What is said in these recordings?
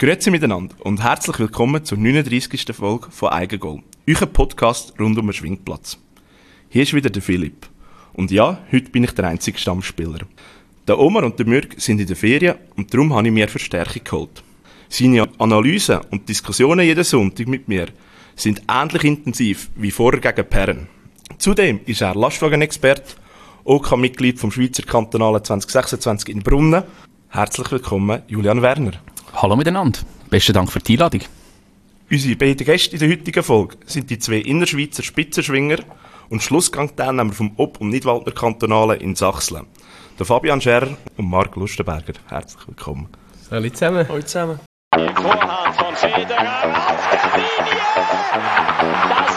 Grüezi miteinander und herzlich willkommen zur 39. Folge von Eigengoal, euer Podcast rund um den Schwingplatz. Hier ist wieder der Philipp. Und ja, heute bin ich der einzige Stammspieler. Der Omar und der Mürg sind in der Ferien und darum habe ich mir Verstärkung geholt. Seine Analysen und Diskussionen jeden Sonntag mit mir sind ähnlich intensiv wie vorher gegen Perren. Zudem ist er Lastwagenexperte, OK-Mitglied vom Schweizer Kantonalen 2026 in Brunnen. Herzlich willkommen, Julian Werner. Hallo miteinander. Besten Dank für die Einladung. Unsere beiden Gäste in der heutigen Folge sind die zwei Innerschweizer Spitzenschwinger und Schlussgang-Teilnehmer vom Ob- und Nidwaldner Kantonalen in Sachsen. Der Fabian Scherer und Marc Lustenberger. Herzlich willkommen. Hallo zusammen. Hallo zusammen. Vorhand von Federer auf der Linie. Das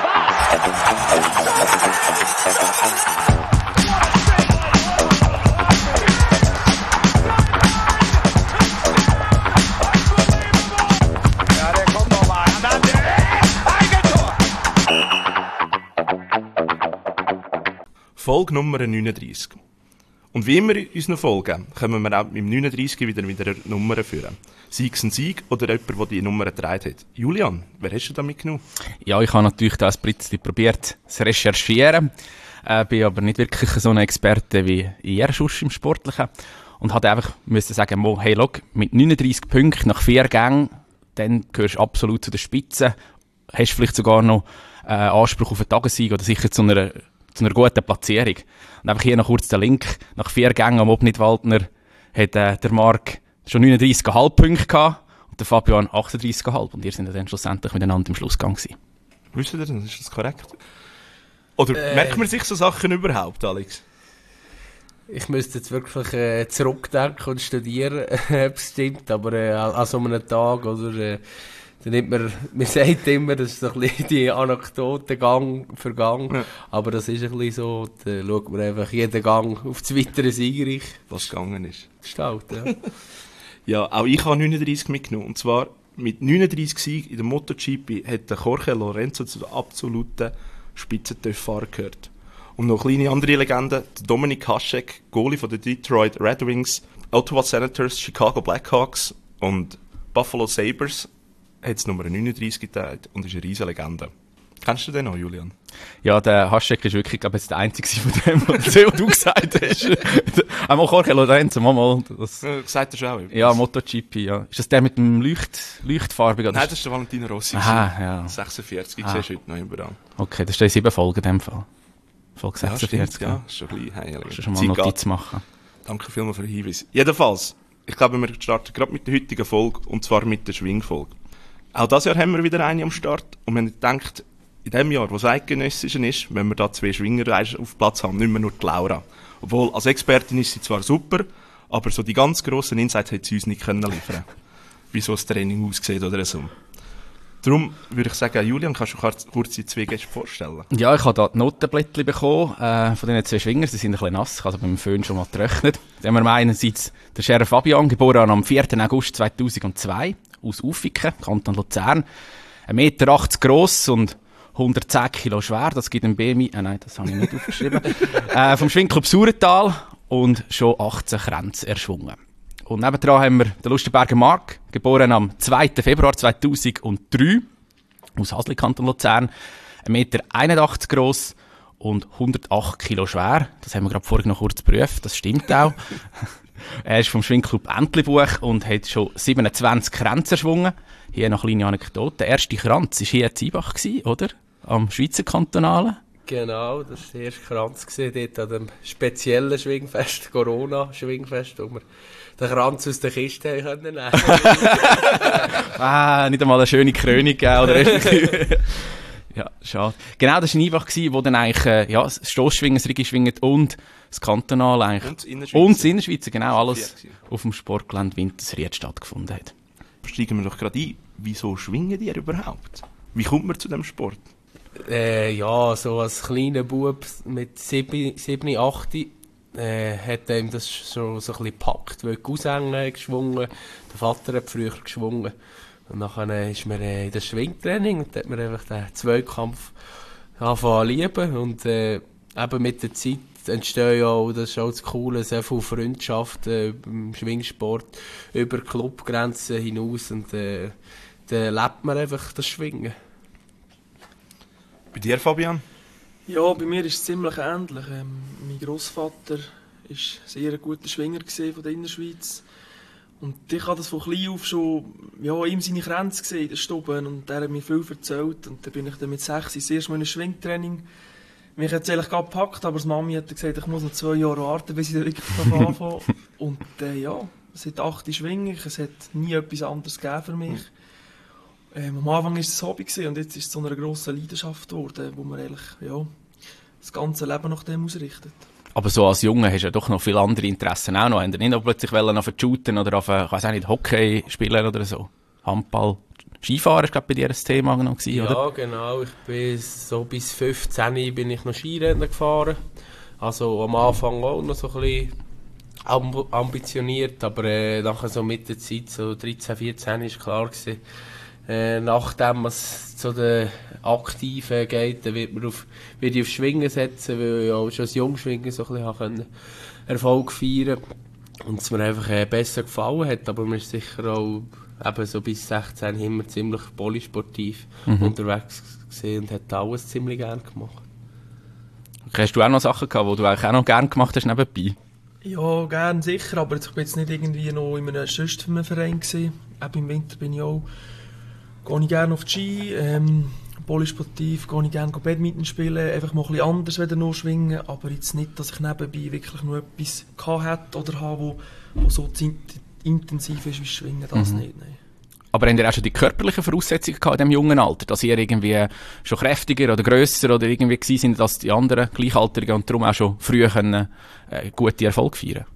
war's. Ja, der kommt nochmal. Eigentor. Folge Nummer 39. Und wie immer in unseren Folgen können wir auch mit dem 39 wieder eine Nummer führen. Sei es ein Sieg oder jemand, der die Nummer getragen hat. Julian, wer hast du da mitgenommen? Ja, ich habe natürlich da ein bisschen probiert zu recherchieren. Bin aber nicht wirklich so ein Experte wie ihr sonst im Sportlichen. Und hatte einfach müssen sagen, hey, look, mit 39 Punkten nach 4 Gängen, dann gehörst du absolut zu der Spitze. Hast vielleicht sogar noch Anspruch auf einen Tagessieg oder sicher zu einer guten Platzierung. Und einfach hier noch kurz den Link. Nach 4 Gängen am Ob-Nidwaldner hat der Marc schon 39,5 Punkte gehabt und der Fabian 38,5. Und ihr seid dann schlussendlich miteinander im Schlussgang gewesen. Wisst ihr das? Ist das korrekt? Oder merkt man sich so Sachen überhaupt, Alex? Ich müsste jetzt wirklich zurückdenken und studieren, ob es stimmt, aber an so einem Tag, oder, dann nimmt man sagt immer, das ist so ein bisschen die Anekdote Gang für Gang, ja. Aber das ist ein bisschen so, da schaut man einfach jeden Gang auf das weitere Siegreich. Was gegangen ist. Gestalten, ja. Ja, auch ich habe 39 mitgenommen. Und zwar mit 39 Siegen in der MotoGP hat der Jorge Lorenzo zu den absoluten Spitzentöpffahrer gehört. Und noch kleine andere Legenden, der Dominik Hašek, Goalie von den Detroit Red Wings, Ottawa Senators, Chicago Blackhawks und Buffalo Sabres, hat es Nummer 39 geteilt und ist eine riesige Legende. Kennst du den noch, Julian? Ja, der Hašek ist wirklich, glaube ich, der einzige von dem, was du gesagt hast. Einmal Jorge Lorenzo, mal. Das gesagt hast du auch etwas. Ja, MotoGP, ja. Ist das der mit dem leuchtfarbigen? Nein, das ist der Valentino Rossi. Aha, ja. 46, ich sehe heute noch überall. Okay, das ist 7 Folgen in dem Fall. Folge 46. Ja, stimmt, ja. Ist schon ein bisschen heilig. Kannst du schon mal Notiz machen. Danke vielmals für den Hinweis. Jedenfalls, ich glaube, wir starten gerade mit der heutigen Folge, und zwar mit der Schwingfolge. Auch dieses Jahr haben wir wieder eine am Start und wir haben gedacht, in dem Jahr, wo es eidgenössisch ist, wenn wir da 2 Schwinger auf Platz haben, nicht mehr nur die Laura. Obwohl, als Expertin ist sie zwar super, aber so die ganz grossen Insights hat sie uns nicht liefern können. Wie so das Training aussieht oder so. Darum würde ich sagen, Julian, kannst du kurz die 2 Gäste vorstellen? Ja, ich habe hier die Notenblättchen bekommen von diesen 2 Schwingern. Sie sind ein bisschen nass, ich habe beim Föhn schon mal getrocknet. Dann haben wir einerseits den Scherer Fabian, geboren am 4. August 2002, aus Uffiken, Kanton Luzern. 1,80 Meter gross und 110 Kilo schwer. Das gibt ein BMI, nein, das habe ich nicht aufgeschrieben. Vom Schwingclub Sauertal und schon 18 Kränze erschwungen. Und nebendran haben wir den Lustenberger Marc, geboren am 2. Februar 2003, aus Hasli, Kanton Luzern, 1,81 Meter gross und 108 Kilo schwer. Das haben wir gerade vorhin noch kurz geprüft, das stimmt auch. Er ist vom Schwingclub Entlebuch und hat schon 27 Kränze erschwungen. Hier noch eine kleine Anekdote. Der erste Kranz war hier in Ziebach, oder? Am Schweizer Kantonalen. Genau, das war der erste Kranz dort an dem speziellen Schwingfest, Corona-Schwingfest, wo wir den Kranz aus der Kiste nehmen können. Nicht einmal eine schöne Krönung gegeben, oder? Ja, schade. Genau, das war ein Einbach, wo dann eigentlich, das Stossschwingen, das Rigi-Schwingen und das Kantonal eigentlich. Und das Innerschweizer, genau, alles auf dem Sportgelände Wintersried stattgefunden hat. Steigen wir doch gerade ein. Wieso schwingen die überhaupt? Wie kommt man zu dem Sport? So als kleiner Bub mit 7, 8 hat ihm das schon so ein bisschen gepackt, weil die Cousine geschwungen, der Vater hat früher geschwungen. Und nachher ist man in das Schwingtraining und hat man einfach den Zweikampf angefangen zu lieben. Und eben mit der Zeit entstehen ja auch, das ist auch das Coole, sehr viele Freundschaften im Schwingsport über Clubgrenzen hinaus und dann lebt man einfach das Schwingen. Bei dir, Fabian? Ja, bei mir ist es ziemlich ähnlich. Mein Grossvater war ein sehr guter Schwinger von der Innerschweiz. Und ich habe das von klein auf schon ihm seine Grenze gesehen in der Stube. Und er hat mir viel erzählt. Und dann bin ich dann mit 6 das erste Mal in ein Schwingtraining. Mich hat es eigentlich gerade gepackt, aber die Mami hat gesagt, ich muss noch 2 Jahre warten, bis ich dann wirklich anfangen. Und es hat 8 Schwingen, es hat nie etwas anderes gegeben für mich. Am Anfang war es ein Hobby und jetzt ist es zu einer grossen Leidenschaft geworden, wo man eigentlich das ganze Leben nach dem ausrichtet. Aber so als Junge hast du ja doch noch viele andere Interessen auch noch. Hast du nicht noch plötzlich auf shooten oder auf, ich weiss auch nicht, Hockey spielen oder so? Handball, Skifahren war glaube bei dir ein Thema noch gewesen, oder? Ja, genau. Ich bin so bis 15 bin ich noch Skirennen gefahren. Also am Anfang auch noch so ein bisschen ambitioniert, aber nachher so mit der Zeit, so 13, 14, ist klar gewesen, nachdem man zu den Aktiven geht, dann wird ich auf Schwingen setzen, weil ich auch schon als Jungschwingen so ein bisschen Erfolg feiern konnte und es mir einfach besser gefallen hat, aber man ist sicher auch eben so bis 16 immer ziemlich polysportiv unterwegs gewesen und hat alles ziemlich gerne gemacht. Okay, hast du auch noch Sachen gehabt, die du eigentlich auch noch gerne gemacht hast nebenbei? Ja, gerne sicher, aber ich bin jetzt nicht irgendwie noch in einem sonstigen Verein gewesen. Eben im Winter bin ich auch, gehe ich gerne auf die Ski, polysportiv, gehe ich gerne Badminton spielen, einfach mal ein bisschen anders wieder noch schwingen, aber jetzt nicht, dass ich nebenbei wirklich noch etwas hatte oder habe, wo so intensiv ist wie Schwingen, das nicht, nein. Aber habt ihr auch schon die körperlichen Voraussetzungen gehabt in diesem jungen Alter, dass ihr irgendwie schon kräftiger oder grösser oder irgendwie gewesen sind als die anderen Gleichaltrigen und darum auch schon früh gute Erfolge feiern?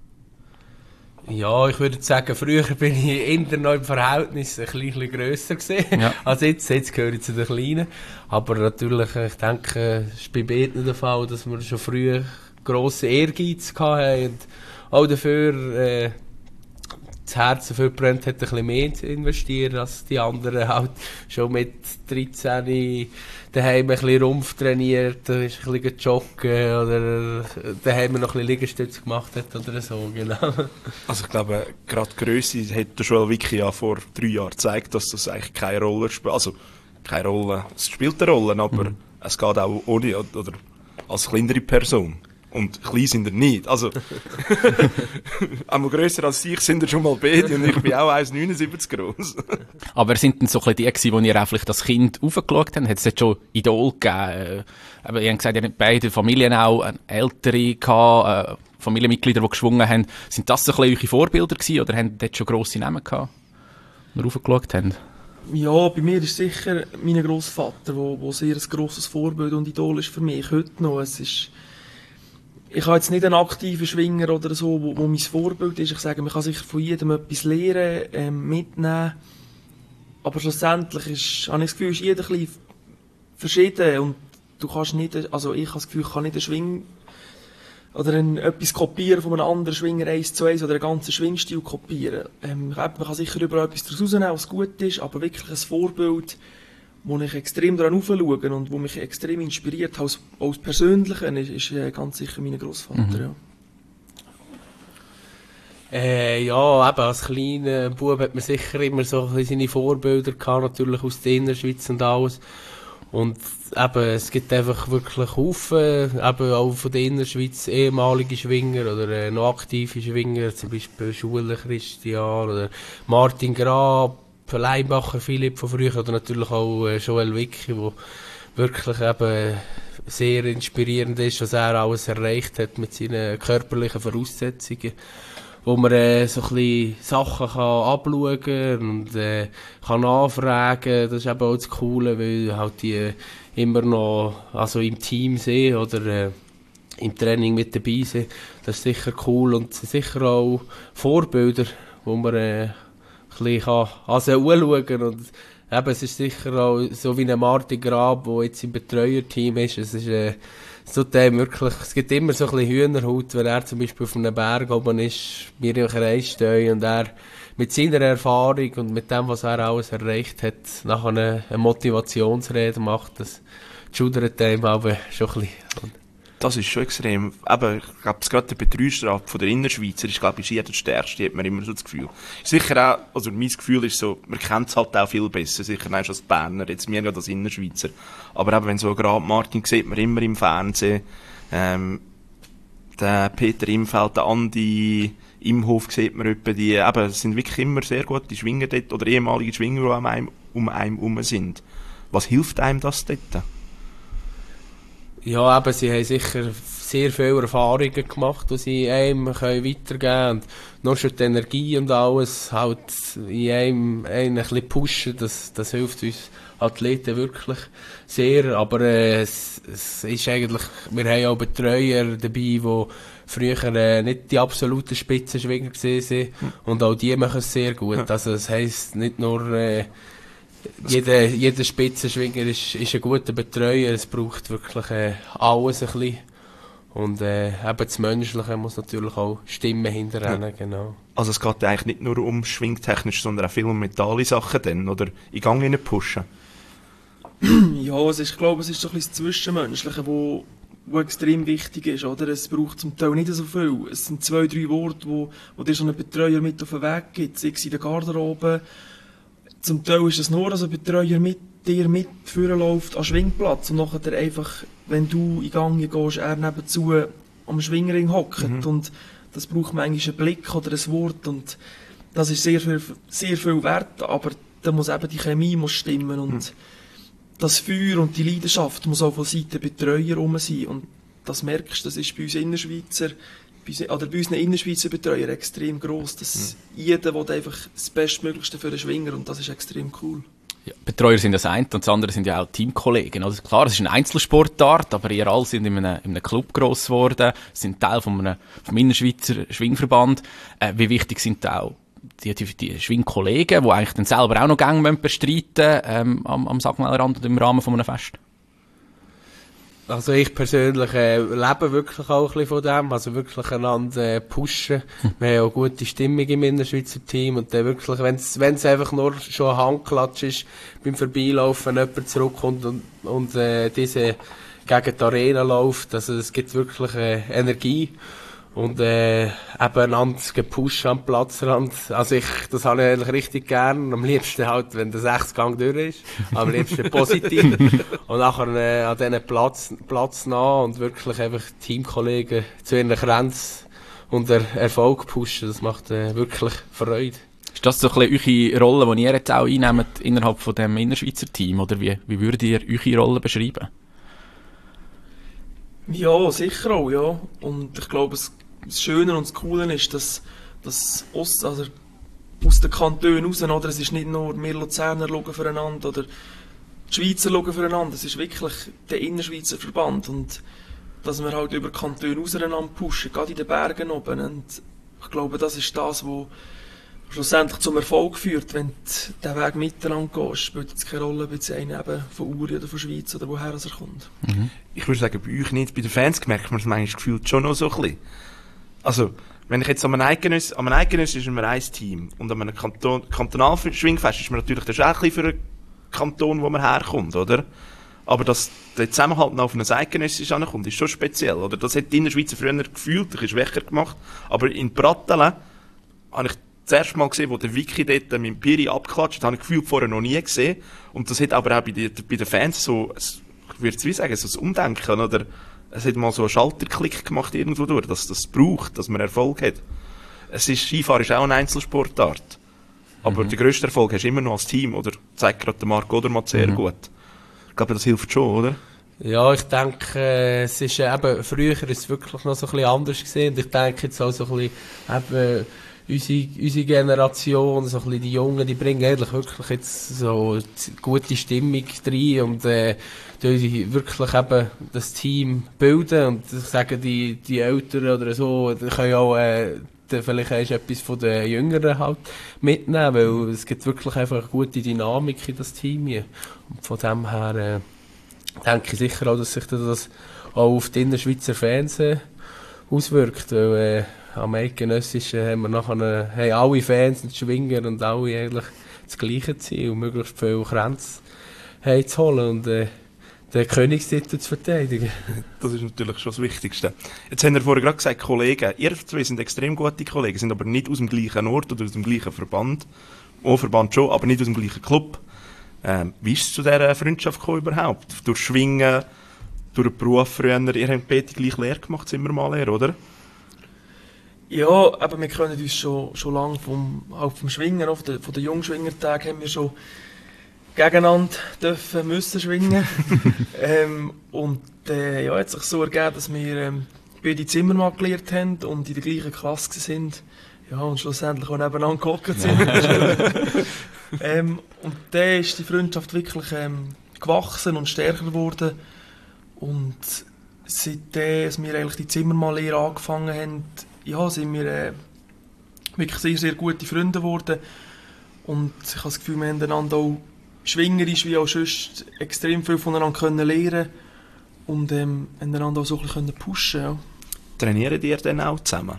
Ja, ich würde sagen, früher bin ich eher noch im Verhältnis ein bisschen grösser gewesen. Ja. Also jetzt gehöre ich zu den Kleinen. Aber natürlich, ich denke, es ist bei beiden der Fall, dass wir schon früh grossen Ehrgeiz hatten und auch dafür das Herz dafür brennt hat, ein bisschen mehr zu investieren als die anderen. Halt schon mit 13 daheim ein bisschen Rumpf trainiert, ist ein bisschen joggen oder daheim noch ein bisschen Liegestütze gemacht hat oder so, genau. Also ich glaube, gerade die Grösse hat der Joel Wicki ja vor 3 Jahren gezeigt, dass das eigentlich keine Rolle spielt. Also keine Rolle, es spielt eine Rolle, aber es geht auch ohne oder als kleinere Person. Und klein sind er nicht. Also, einmal grösser als ich sind er schon mal beide und ich bin auch 1,79 groß. Aber sind denn so ein bisschen die gewesen, wo ihr auch vielleicht das Kind aufgeschaut habt? Hat es jetzt schon Idol gegeben? Aber ihr habt gesagt, ihr habt beide Familien auch ältere gehabt, Familienmitglieder, die geschwungen haben. Sind das so ein bisschen eure Vorbilder gewesen oder haben dort schon grosse Namen gehabt, die ihr aufgeschaut habt? Ja, bei mir ist sicher mein Grossvater, wo sehr ein grosses Vorbild und Idol ist für mich heute noch. Ich habe jetzt nicht einen aktiven Schwinger oder so, wo mein Vorbild ist. Ich sage, man kann sicher von jedem etwas lernen, mitnehmen. Aber schlussendlich habe ich das Gefühl, ist jeder ein bisschen verschieden. Und du kannst nicht, also ich habe das Gefühl, ich kann nicht einen Schwing oder etwas kopieren von einem anderen Schwinger 1:1 oder einen ganzen Schwingstil kopieren. Man kann sicher überall etwas daraus rausnehmen, was gut ist, aber wirklich ein Vorbild, wo ich extrem daran aufschaue und wo mich extrem inspiriert, als Persönlichen, ist ganz sicher mein Grossvater. Ja, eben als kleiner Bub hat man sicher immer so ein bisschen seine Vorbilder gehabt, natürlich aus der Innerschweiz und alles. Und eben, es gibt einfach wirklich Haufen, eben auch von der Innerschweiz ehemalige Schwinger oder noch aktive Schwinger, zum Beispiel Schuler Christian oder Martin Grab, Leinbacher Philipp von früher oder natürlich auch Joel Wicki, der wirklich eben sehr inspirierend ist, was er alles erreicht hat mit seinen körperlichen Voraussetzungen, wo man so ein bisschen Sachen kann abschauen und kann nachfragen. Das ist eben auch das Coole, weil halt die immer noch also im Team sind oder im Training mit dabei sind. Das ist sicher cool und sicher auch Vorbilder, wo man ein bisschen anschauen kann. Und eben, es ist sicher auch so wie ein Martin Grab, der jetzt im Betreuerteam ist. Es ist so wirklich, es gibt immer so ein bisschen Hühnerhaut, wenn er zum Beispiel auf einem Berg oben ist, wir im Kreis stehen und er mit seiner Erfahrung und mit dem, was er alles erreicht hat, nachher eine Motivationsrede macht. Das schudert einem aber schon ein bisschen. Das ist schon extrem. Aber ich glaube, gerade der Betreuungsrat von der Innerschweizer ist, glaube ich, schier der stärkste, hat man immer so das Gefühl. Sicher auch, also mein Gefühl ist so, man kennt es halt auch viel besser, sicher auch als Berner, jetzt mir ja das Innerschweizer. Aber eben, wenn so gerade Martin sieht man immer im Fernsehen, der Peter Imfeld, der Andi Imhof sieht man etwa die, eben, es sind wirklich immer sehr gute Schwinger dort, oder ehemalige Schwinger, die um einen herum sind. Was hilft einem das dort? Ja, eben, sie haben sicher sehr viele Erfahrungen gemacht, die sie einem weitergeben können. Und nur schon die Energie und alles halt in einem ein bisschen pushen, das hilft uns Athleten wirklich sehr. Aber es ist eigentlich, wir haben auch Betreuer dabei, die früher nicht die absoluten Spitzenschwinger waren. Und auch die machen es sehr gut. Also das heisst nicht nur... Jeder Spitzenschwinger ist ein guter Betreuer, es braucht wirklich alles ein bisschen. Und eben das Menschliche muss natürlich auch Stimmen hinterrennen, genau. Also es geht eigentlich nicht nur um schwingtechnisch, sondern auch viel um mentale Sachen dann, oder in Gang hinein pushen? Ja, ich glaube, es ist so ein bisschen das Zwischenmenschliche, wo extrem wichtig ist, oder? Es braucht zum Teil nicht so viel. Es sind 2, 3 Worte, wo dir so ein Betreuer mit auf den Weg gibt, sei es in der Garderobe. Zum Teil ist es nur, dass ein Betreuer mit dir mitführen läuft am Schwingplatz und nachher einfach, wenn du in Gang gehst, er nebenzu am Schwingring hockt. Und das braucht manchmal einen Blick oder ein Wort und das ist sehr viel wert, aber da muss eben die Chemie muss stimmen und das Feuer und die Leidenschaft muss auch von Seiten der Betreuer rum sein und das merkst du, das ist bei uns Innerschweizer oder bei unseren Innerschweizer Betreuern extrem gross, dass jeder will einfach das Bestmöglichste für den Schwinger und das ist extrem cool. Ja, Betreuer sind das eine und das andere sind ja auch Teamkollegen. Also klar, es ist eine Einzelsportart, aber ihr alle sind in einem Club gross geworden, sind Teil vom Innerschweizer Schwingverband. Wie wichtig sind auch die Schwingkollegen, die eigentlich dann selber auch noch Gänge bestreiten am Sagmelerrand oder im Rahmen von einem Fest? Also ich persönlich lebe wirklich auch ein bisschen von dem, also wirklich einander pushen. Wir haben auch gute Stimmung im Innerschweizer Team und dann wirklich, wenn es einfach nur schon ein Handklatsch ist, beim Vorbeilaufen, wenn jemand zurückkommt und diese gegen die Arena läuft, also es gibt wirklich Energie und eben einander gepusht am Platzrand. Also das habe ich eigentlich richtig gern. Am liebsten halt, wenn der 6-Gang durch ist. Am liebsten positiv. Und nachher an diesen Platz nah und wirklich einfach Teamkollegen zu ihren Grenzen und der Erfolg pushen. Das macht wirklich Freude. Ist das so ein bisschen eure Rolle, die ihr jetzt auch einnehmt innerhalb von dem Innerschweizer Team? Oder wie würdet ihr eure Rolle beschreiben? Ja, sicher auch, ja. Und ich glaube, das Schöne und das Coole ist, dass aus den Kantonen raus, oder? Es ist nicht nur wir Luzerner schauen füreinander oder die Schweizer schauen füreinander, es ist wirklich der Innerschweizer Verband und dass wir halt über Kantone auseinander pushen, gerade in den Bergen oben. Und ich glaube, das ist das, was schlussendlich zum Erfolg führt. Wenn du den Weg miteinander gehst, spielt es keine Rolle, ob jetzt einer eben von Uri oder von Schweiz oder woher er kommt. Ich würde sagen, bei euch nicht. Bei den Fans merkt man es manchmal gefühlt schon noch so ein bisschen. Also, wenn ich jetzt an einem Eidgenöss ist immer ein Team und an einem Kantonalschwingfest ist man natürlich das auch ein bisschen für einen Kanton, wo man herkommt, oder? Aber dass der Zusammenhalt noch auf einem Eidgenössisch ankommt, ist schon speziell, oder? Das hat die Innerschweizer früher gefühlt, ein bisschen schwächer gemacht. Aber in Pratteln habe ich das erste Mal gesehen, wo der Vicky dort mit dem Piri abklatscht, habe ich gefühlt vorher noch nie gesehen. Und das hat aber auch bei den Fans so, ich würde es wie sagen, so ein Umdenken, oder? Es hat mal so einen Schalterklick gemacht irgendwo durch, dass das braucht, dass man Erfolg hat. Skifahren ist auch eine Einzelsportart. Aber der grösste Erfolg hast du immer noch als Team, oder? Zeigt gerade der Marc Odermatt sehr gut. Ich glaube, das hilft schon, oder? Ja, ich denke, es ist eben, früher ist es wirklich noch so ein bisschen anders gesehen. Und ich denke jetzt auch so ein bisschen, unsere Generation, so ein bisschen die Jungen, die bringen eigentlich wirklich jetzt so gute Stimmung rein und die wirklich eben das Team bilden. Und ich sage, die Älteren oder so, die können auch vielleicht erst etwas von den Jüngeren halt mitnehmen, weil es gibt wirklich einfach eine gute Dynamik in das Team hier. Und von dem her denke ich sicher auch, dass sich das auch auf die Innerschweizer Fans auswirkt, weil am Eidgenössischen haben alle Fans und Schwinger und alle eigentlich das gleiche Ziel, möglichst viel Grenzen zu holen und den Königstitel zu verteidigen. Das ist natürlich schon das Wichtigste. Jetzt haben wir vorher gerade gesagt, Kollegen. Ihr zwei sind extrem gute Kollegen, sind aber nicht aus dem gleichen Ort oder aus dem gleichen Verband. Verband schon, aber nicht aus dem gleichen Club. Wie ist es zu dieser Freundschaft gekommen überhaupt? Durch Schwingen, durch den Beruf früher. Ihr habt beide gleich Lehre gemacht, sind wir mal Lehre, oder? Ja, aber wir können uns schon lange vom Schwingen, von den Jungschwingertagen haben wir schon gegeneinander müssen schwingen. Ja, hat sich so ergeben, dass wir beide Zimmermann gelernt haben und in der gleichen Klasse sind. Ja, und schlussendlich auch nebeneinander gehockt sind. Und dann ist die Freundschaft wirklich gewachsen und stärker geworden. Und seitdem wir eigentlich die Zimmermann-Lehre angefangen haben, ja, sind wir wirklich sehr, sehr gute Freunde geworden. Und ich habe das Gefühl, wir haben einander auch schwingerisch wie auch sonst extrem viel voneinander können lernen und einander auch so ein bisschen pushen. Ja. Trainieren ihr dann auch zusammen?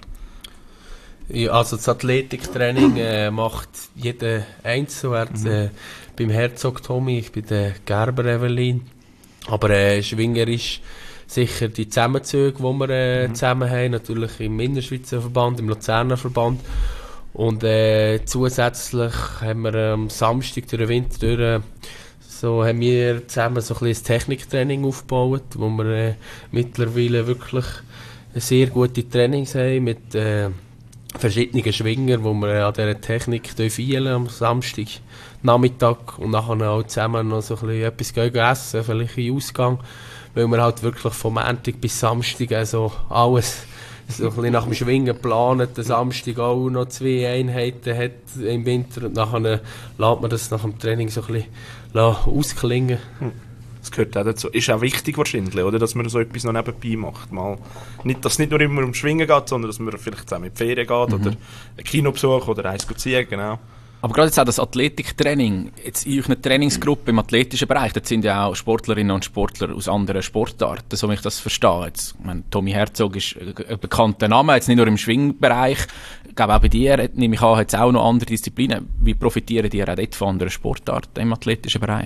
Ja, also das Athletiktraining macht jeder einzeln. Beim Herzog Tommy, ich bin der Gerber Evelyn. Aber schwingerisch sicher die Zusammenzüge, die wir zusammen haben, natürlich im Innerschweizer Verband, im Luzerner Verband. Und zusätzlich haben wir am Samstag durch den Winter durch, so haben wir zusammen so ein bisschen Techniktraining aufgebaut, wo wir mittlerweile wirklich sehr gute Trainings haben mit verschiedenen Schwingern, wo wir an dieser Technik feilen am Samstag Nachmittag und nachher auch zusammen noch so ein bisschen etwas essen, vielleicht in Ausgang, weil wir halt wirklich vom Montag bis Samstag also alles so ein bisschen nach dem Schwingen planen, der Samstag auch noch 2 Einheiten hat im Winter und nachher lässt man das nach dem Training so ein bisschen ausklingen. Das gehört auch dazu. Ist auch wichtig wahrscheinlich, oder? Dass man so etwas noch nebenbei macht. Mal nicht, dass es nicht nur immer um Schwingen geht, sondern dass man vielleicht zusammen in die Ferien geht oder einen Kinobesuch oder eins ziehen, genau. Aber gerade jetzt auch das Athletiktraining, jetzt in eurer Trainingsgruppe im athletischen Bereich, dort sind ja auch Sportlerinnen und Sportler aus anderen Sportarten, so wie ich das verstehe. Jetzt, ich meine, Tommy Herzog ist ein bekannter Name, jetzt nicht nur im Schwingbereich. Ich glaube, auch bei dir, nehme ich an, hat es auch noch andere Disziplinen. Wie profitieren die auch dort von anderen Sportarten im athletischen Bereich?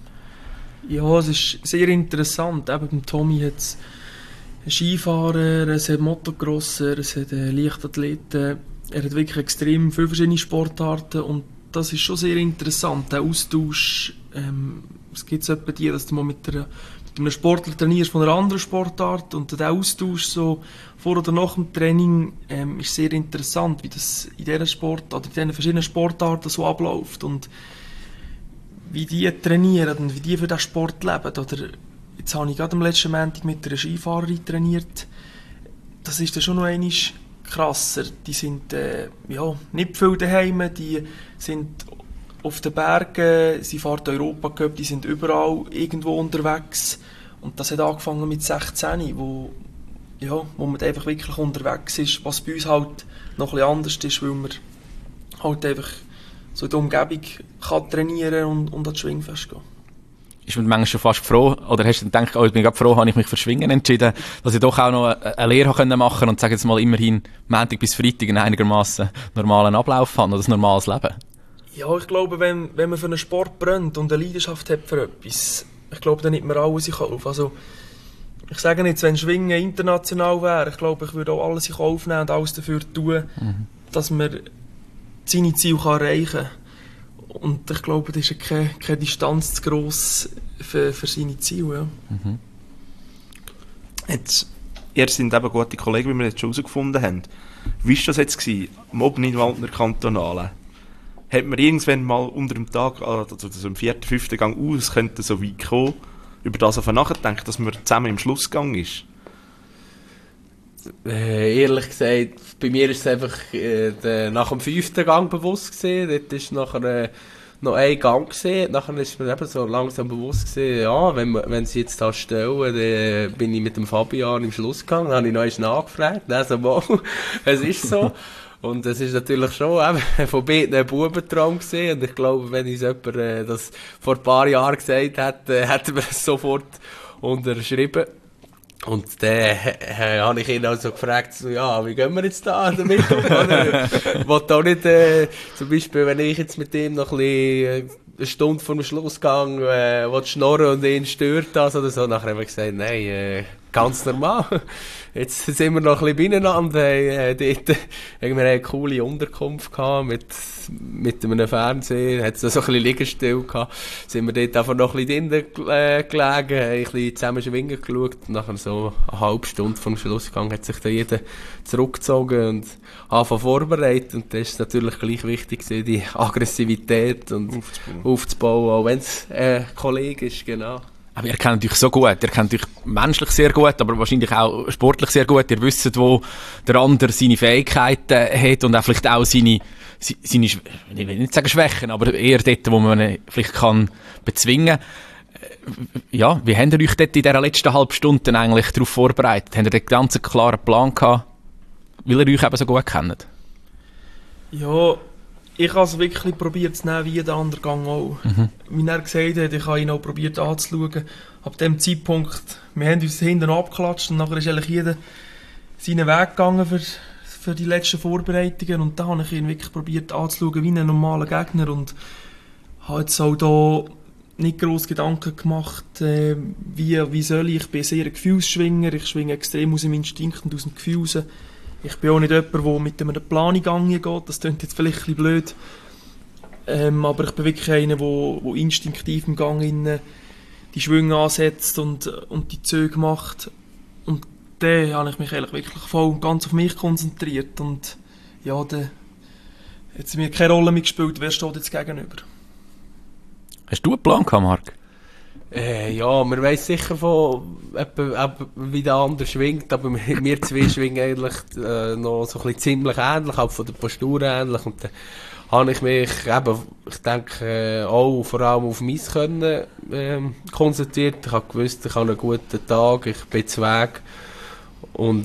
Ja, es ist sehr interessant. Eben beim Tommy hat es Skifahrer, es hat Motocrosser, es hat Leichtathleten. Er hat wirklich extrem viele verschiedene Sportarten und das ist schon sehr interessant, der Austausch. Es gibt so etwa dass du mal mit einem Sportler trainierst von einer anderen Sportart und der Austausch so vor oder nach dem Training ist sehr interessant, wie das in dieser Sport oder in diesen verschiedenen Sportarten so abläuft und wie die trainieren und wie die für diesen Sport leben. Oder jetzt habe ich gerade am letzten Montag mit einer Skifahrerin trainiert. Das ist dann schon noch einmal krasser. Die sind nicht viel daheim, die sind auf den Bergen, sie fahren Europacup, die sind überall irgendwo unterwegs. Und das hat angefangen mit 16, wo man einfach wirklich unterwegs ist, was bei uns halt noch ein bisschen anders ist, weil man halt einfach so in der Umgebung kann trainieren und an das Schwingfest gehen. Ist man manchmal schon fast froh, oder hast du gedacht, ich bin gerade froh, habe ich mich für Schwingen entschieden, dass ich doch auch noch eine Lehre machen konnte und sage jetzt mal immerhin Montag bis Freitag einen einigermaßen normalen Ablauf haben oder ein normales Leben? Ja, ich glaube, wenn man für einen Sport brennt und eine Leidenschaft hat für etwas, ich glaube, dann nimmt man alles in Kauf. Also, ich sage jetzt, wenn Schwingen international wäre, ich glaube, ich würde auch alles in Kauf nehmen und alles dafür tun, dass man seine Ziele erreichen kann. Und ich glaube, das ist keine Distanz zu gross für seine Ziele. Ja. Jetzt, ihr seid eben gute Kollegen, wie wir jetzt schon herausgefunden haben. Wie war das jetzt gewesen, am Obnidwaldner Kantonalen? Hat man irgendwann mal unter dem Tag, also im 4., 5. Gang es könnte so weit kommen, über das auf nachdenken, dass man zusammen im Schlussgang ist? Ehrlich gesagt, bei mir ist es einfach nach dem 5. Gang bewusst gewesen. Dort ist nachher noch ein Gang gewesen. Nachher ist mir eben so langsam bewusst gewesen, ja, wenn sie jetzt da stellen, dann bin ich mit dem Fabian im Schlussgang. Dann habe ich noch nachgefragt. Also, es ist so. Und es ist natürlich schon eben von beiden ein Bubentraum gewesen. Und ich glaube, wenn uns jemand das vor ein paar Jahren gesagt hätte, hätten wir es sofort unterschrieben. Und dann habe ich ihn also gefragt, so, ja, wie gehen wir jetzt da damit um? Ich will auch nicht, zum Beispiel, wenn ich jetzt mit ihm noch ein bisschen eine Stunde vor dem Schlussgang schnurren und ihn stört das oder so. Nachher haben wir gesagt, nein, ganz normal. Jetzt sind wir noch ein bisschen beieinander. Dort haben wir eine coole Unterkunft gehabt mit einem Fernseher. Hat es so ein bisschen Liegestill gehabt. Sind wir dort einfach noch ein bisschen drinnen gelegen, ein bisschen zusammen schwingen geschaut. Und nachher so eine halbe Stunde vor dem Schlussgang hat sich da jeder zurückgezogen und angefangen vorbereitet. Und das ist natürlich gleich wichtig, die Aggressivität und aufzubauen, auch wenn es ein Kollege ist, genau. Aber ihr kennt euch so gut, ihr kennt euch menschlich sehr gut, aber wahrscheinlich auch sportlich sehr gut. Ihr wisst, wo der andere seine Fähigkeiten hat und auch vielleicht auch seine ich will nicht sagen Schwächen, aber eher dort, wo man ihn vielleicht kann bezwingen. Ja, wie habt ihr euch dort in dieser letzten halben Stunde eigentlich darauf vorbereitet? Habt ihr einen ganz klaren Plan gehabt, weil ihr euch eben so gut kennt? Ja, ich habe es wirklich probiert zu nehmen, wie der andere Gang auch. Wie er gesagt hat, ich habe ihn auch probiert anzuschauen. Ab dem Zeitpunkt, wir haben uns hinten abgeklatscht und nachher ist eigentlich jeder seinen Weg gegangen für die letzten Vorbereitungen. Und da habe ich ihn wirklich probiert anzuschauen wie einen normalen Gegner und habe jetzt auch da nicht gross Gedanken gemacht, wie soll ich. Ich bin sehr ein Gefühlsschwinger, ich schwinge extrem aus dem Instinkt und aus dem Gefühl raus. Ich bin auch nicht jemand, der mit einem Plan in Gang geht, das klingt jetzt vielleicht ein bisschen blöd. Aber ich bin wirklich einer, der instinktiv im Gang die Schwünge ansetzt und die Züge macht. Und da habe ich mich eigentlich wirklich voll und ganz auf mich konzentriert. Und ja, hat mir keine Rolle mehr gespielt, wer steht jetzt gegenüber. Hast du einen Plan gehabt, Marc? Ja, man weiss sicher wie der andere schwingt, aber wir zwei schwingen eigentlich noch so ein bisschen ziemlich ähnlich, auch von der Postur ähnlich. Und dann habe ich mich ich denke, auch vor allem auf mein Können konzentriert. Ich habe gewusst, ich habe einen guten Tag, ich bin zu Weg. Und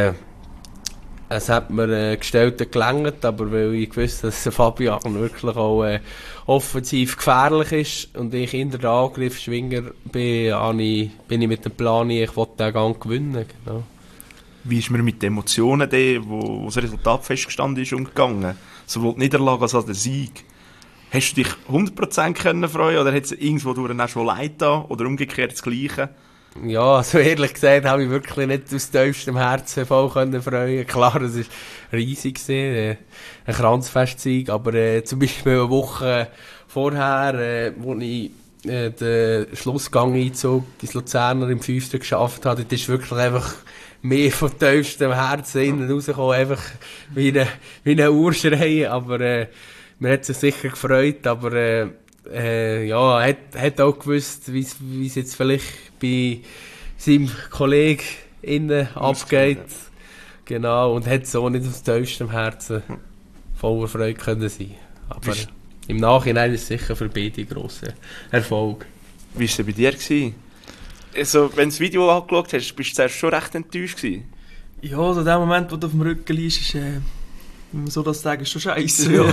es hat mir gestellt gelangt, aber weil ich gewusst habe, dass Fabian wirklich auch offensiv gefährlich ist und ich in der Angriffsschwinger bin ich mit dem Plan, ich will den Gang gewinnen. Genau. Wie ist man mit den Emotionen, wo das Resultat festgestanden ist, umgegangen? Sowohl die Niederlage als auch der Sieg. Hast du dich 100% können freuen oder hat es irgendwo durch auch schon leid da oder umgekehrt das Gleiche? Ja, also ehrlich gesagt habe ich wirklich nicht aus tiefstem Herzen voll können freuen. Klar, es war riesig, ein Kranzfestsieg, aber zum Beispiel eine Woche vorher, wo ich den Schlussgang einzog, ins Luzerner im 5. geschafft habe, das ist wirklich einfach mehr von tiefstem Herzen innen rausgekommen, einfach wie eine Urschrei, aber man hat sich sicher gefreut, aber ja, hat auch gewusst, wie es jetzt vielleicht bei seinem Kollegen innen abgeht. Genau, und hat so nicht aus tiefstem Herzen voller Freude können sein. Aber im Nachhinein ist es sicher für beide ein grosser Erfolg. Wie war es bei dir? Also, wenn du das Video angeschaut hast, bist du zuerst schon recht enttäuscht gewesen? Ja, also der Moment, wo du auf dem Rücken liegst, ist, wenn man so das sagen, ist schon scheisse. Ja.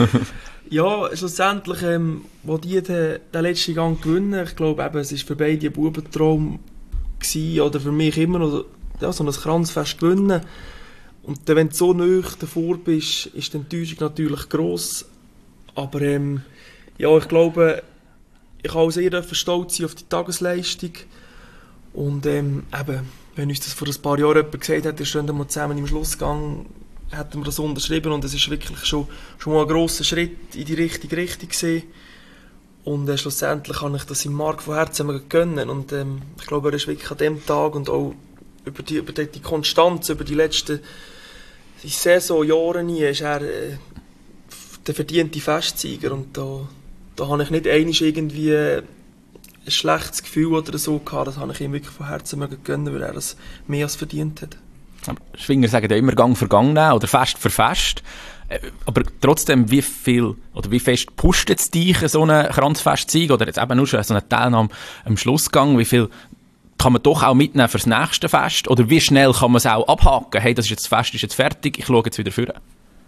Ja, schlussendlich, wo die den letzten Gang gewinnen, ich glaube eben, es war für beide ein Bubentraum gewesen, oder für mich immer noch ja, so ein Kranzfest gewinnen. Und dann, wenn du so nahe davor bist, ist die Enttäuschung natürlich gross. Aber ja, ich glaube, ich kann auch sehr stolz sein auf die Tagesleistung. Und eben, wenn uns das vor ein paar Jahren jemand gesagt hat, wir stehen mal zusammen im Schlussgang, hätten wir das unterschrieben und es ist wirklich schon mal ein grosser Schritt in die richtige Richtung gewesen. Und schlussendlich kann ich das im Markt von Herzen gönnen. Und ich glaube, er ist wirklich an dem Tag und auch über die Konstanz, über die letzten Saisonjahre ist er der verdiente Festsieger. Und da habe ich nicht einmal irgendwie ein schlechtes Gefühl oder so gehabt. Das habe ich ihm wirklich von Herzen gönnen, weil er das mehr als verdient hat. Schwinger sagen ja immer Gang für Gang nehmen oder Fest für Fest. Aber trotzdem, wie viel oder wie fest pusht jetzt dich so einen Kranzfestsieg oder jetzt eben nur schon so eine Teilnahme am Schlussgang? Wie viel kann man doch auch mitnehmen fürs nächste Fest? Oder wie schnell kann man es auch abhaken? Hey, das Fest ist jetzt fertig, ich schaue jetzt wieder vor.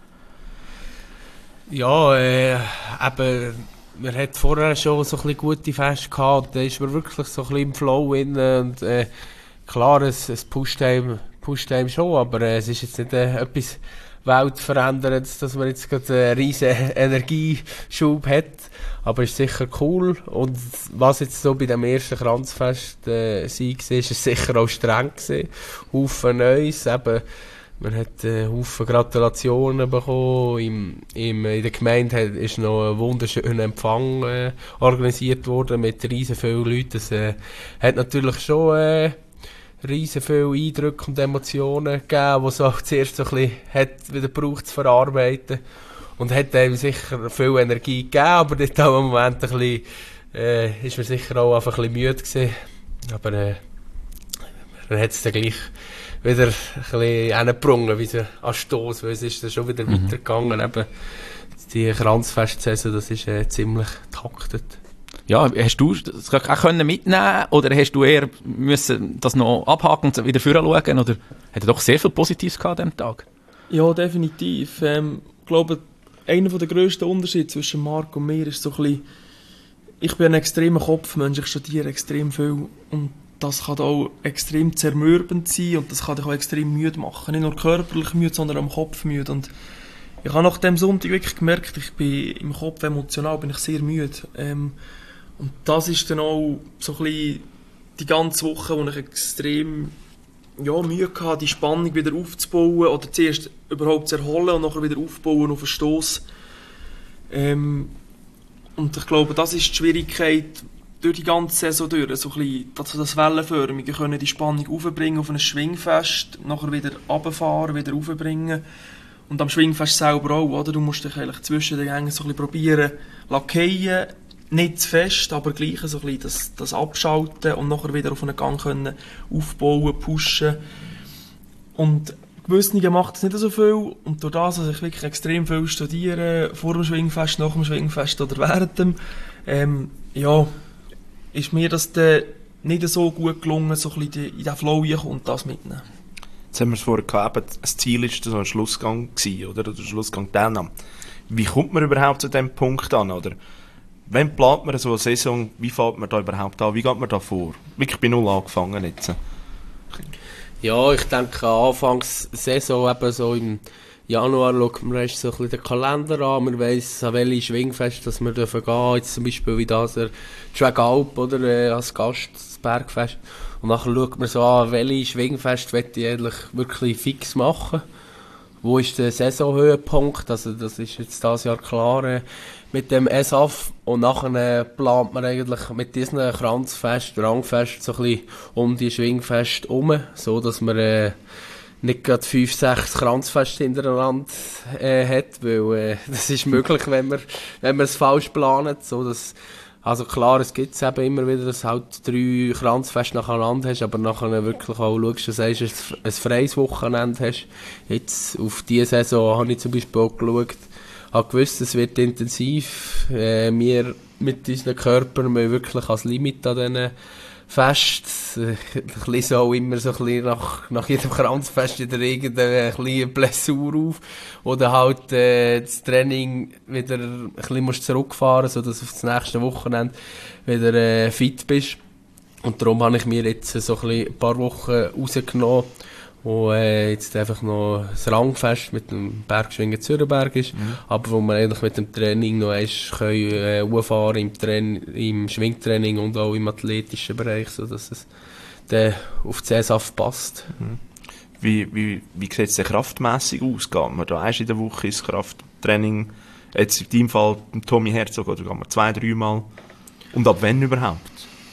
Ja, eben, man hat vorher schon so ein bisschen gute Feste gehabt, da ist man wirklich so ein bisschen im Flow drin und klar, es pusht einem schon, aber es ist jetzt nicht etwas Welt verändert, dass man jetzt gerade einen riesen Energieschub hat. Aber ist sicher cool. Und was jetzt so bei dem ersten Kranzfest war, ist sicher auch streng gewesen. Haufen Neues, eben, man hat Haufen Gratulationen bekommen. In der Gemeinde ist noch ein wunderschöner Empfang organisiert worden mit riesen vielen Leuten. Das hat natürlich schon riesen viele Eindrücke und Emotionen gegeben, die es auch zuerst so ein bisschen hat wieder gebraucht zu verarbeiten. Und hat einem sicher viel Energie gegeben, aber dort auch im Moment ein bisschen, ist man sicher auch einfach ein bisschen müde gewesen. Aber man hat es dann gleich wieder ein bisschen hingebrungen, wie so an Stoss, weil es ist dann schon wieder weitergegangen. Eben, die Kranzfestsaison, das ist ziemlich taktet. Ja, hast du das auch können mitnehmen oder hast du eher müssen das noch abhaken und wieder vorher schauen? Oder hat er doch sehr viel Positives gehabt an diesem Tag? Ja, definitiv. Ich glaube, einer der grössten Unterschiede zwischen Marc und mir ist so ein bisschen, ich bin ein extremer Kopfmensch, ich studiere extrem viel und das kann auch extrem zermürbend sein und das kann dich auch extrem müde machen. Nicht nur körperlich müde, sondern am Kopf müde. Und ich habe nach dem Sonntag wirklich gemerkt, ich bin im Kopf emotional bin ich sehr müde. Und das ist dann auch so ein bisschen die ganze Woche, wo ich extrem Mühe hatte, die Spannung wieder aufzubauen oder zuerst überhaupt zu erholen und nachher wieder aufbauen auf einen Stoss. Und ich glaube, das ist die Schwierigkeit durch die ganze Saison durch, so ein bisschen, dass das Wellenförmige können die Spannung aufbringen auf ein Schwingfest, nachher wieder runterfahren, wieder aufbringen. Und am Schwingfest selber auch, oder? Du musst dich eigentlich zwischen den Gängen so ein bisschen probieren, lackieren, nicht zu fest, aber gleich so ein bisschen das Abschalten und nachher wieder auf einen Gang können aufbauen, pushen. Und gewisse macht es nicht so viel und durch das, dass ich wirklich extrem viel studiere, vor dem Schwingfest, nach dem Schwingfest oder während dem, ist mir das dann nicht so gut gelungen, so ein bisschen in den Flow und das mitnehmen. Jetzt haben wir es vorher gehabt, das Ziel war so ein Schlussgang gewesen, oder der Schlussgang Teilnahme. Wie kommt man überhaupt zu diesem Punkt an, oder? Wann plant man so eine Saison, wie fängt man da überhaupt an, wie geht man da vor? Wirklich bei Null angefangen jetzt. Ja, ich denke, Anfangssaison, eben so im Januar, schaut man erst so ein bisschen den Kalender an, man weiss, an welche Schwingfest dass wir dürfen gehen, jetzt zum Beispiel wie das der Tragalp oder als Gast, das Bergfest. Und nachher schaut man so an, welche Schwingfest möchte ich eigentlich wirklich fix machen. Wo ist der Saisonhöhepunkt? Also das ist jetzt dieses Jahr klar mit dem SAF. Und nachher plant man eigentlich mit diesen Kranzfest, Rangfest so ein bisschen um die Schwingfest herum, so dass man nicht gerade 5, 6 Kranzfeste hintereinander hat, weil das ist möglich, wenn man es falsch plant, so dass also klar, es gibt eben immer wieder, dass du halt 3 Kranzfeste nacheinander hast, aber nachher wirklich auch schaust, du sagst, ein freies Wochenende hast. Jetzt auf diese Saison habe ich zum Beispiel auch geschaut, habe gewusst, es wird intensiv. Wir mit unseren Körpern müssen wirklich als Limit an diesen Fest. Ich lese auch immer so ein bisschen nach jedem Kranzfest wieder irgendeine kleine Blessur auf. Oder halt das Training wieder ein bisschen zurückfahren musst, sodass du auf das nächste Wochenende wieder fit bist. Und darum habe ich mir jetzt so ein paar Wochen rausgenommen, wo jetzt einfach noch das Rangfest mit dem Bergschwingen Zürichberg ist, aber wo man eigentlich mit dem Training noch hochfahren im Schwingtraining und auch im athletischen Bereich, sodass es dann auf die SAF passt. Wie sieht es denn kraftmässig aus? Geht man da in der Woche ins Krafttraining? Jetzt in deinem Fall Tommy Herzog, oder geht man 2-3 Mal? Und ab wann überhaupt?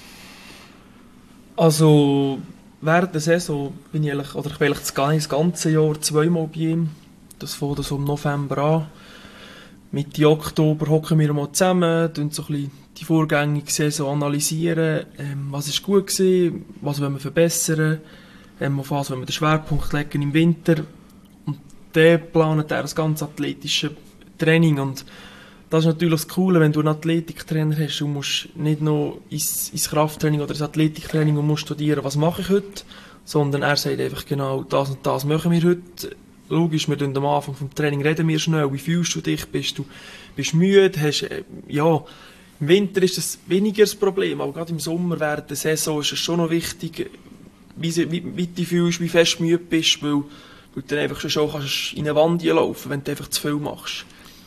Also während der Saison bin ich eigentlich, oder ich bin eigentlich das ganze Jahr 2-mal bei ihm. Das fängt so im November an. Mitte Oktober hocken wir mal zusammen, tun so ein bisschen die vorgängige Saison analysieren. Was ist gut gewesen, was wollen wir verbessern, auf was wollen wir den Schwerpunkt legen im Winter. Und dann planet er das ganze athletische Training. Und das ist natürlich das Coole, wenn du einen Athletiktrainer hast und musst nicht noch ins Krafttraining oder ins Athletiktraining und musst studieren, was mache ich heute, sondern er sagt einfach genau, das und das machen wir heute. Logisch, wir reden am Anfang vom Training reden wir schnell, wie fühlst du dich, bist du müde, im Winter ist das weniger das Problem, aber gerade im Sommer während der Saison ist es schon noch wichtig, wie du fühlst, wie fest du müde bist, weil weil du dann einfach schon kannst in eine Wand laufen, wenn du einfach zu viel machst.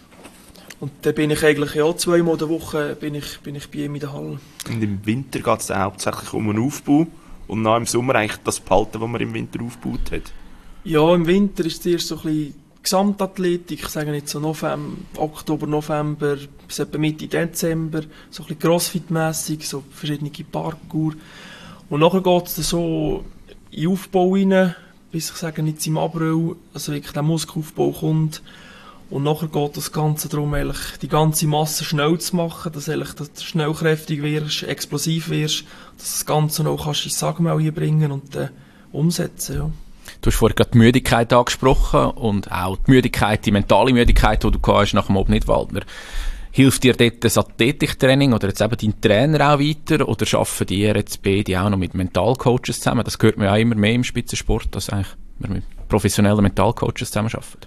Und dann bin ich eigentlich ja 2-mal in der Woche bin ich bei ihm in der Halle. Und im Winter geht es dann hauptsächlich um den Aufbau und nach im Sommer eigentlich das behalten, was man im Winter aufgebaut hat. Ja, im Winter ist es erst so ein bisschen Gesamtathletik, ich sage jetzt so Oktober, November, bis etwa Mitte Dezember, so ein bisschen Crossfit-mässig, so verschiedene Parkour. Und nachher geht es dann so in den Aufbau rein, bis ich sage jetzt im April, also wirklich der Muskelaufbau kommt. Und nachher geht das Ganze darum, eigentlich die ganze Masse schnell zu machen, dass du schnellkräftig wirst, explosiv wirst, dass du das Ganze noch kannst ins Sagmehl bringen und umsetzen, ja. Du hast vorhin gerade die Müdigkeit angesprochen und auch die Müdigkeit, die mentale Müdigkeit, die du hast nach dem Obnitwaldner. Hilft dir dort das Athletiktraining oder jetzt eben dein Trainer auch weiter oder arbeiten die jetzt beide auch noch mit Mentalcoaches zusammen? Das hört man ja auch immer mehr im Spitzensport, dass eigentlich man mit professionellen Mentalcoaches zusammenarbeitet.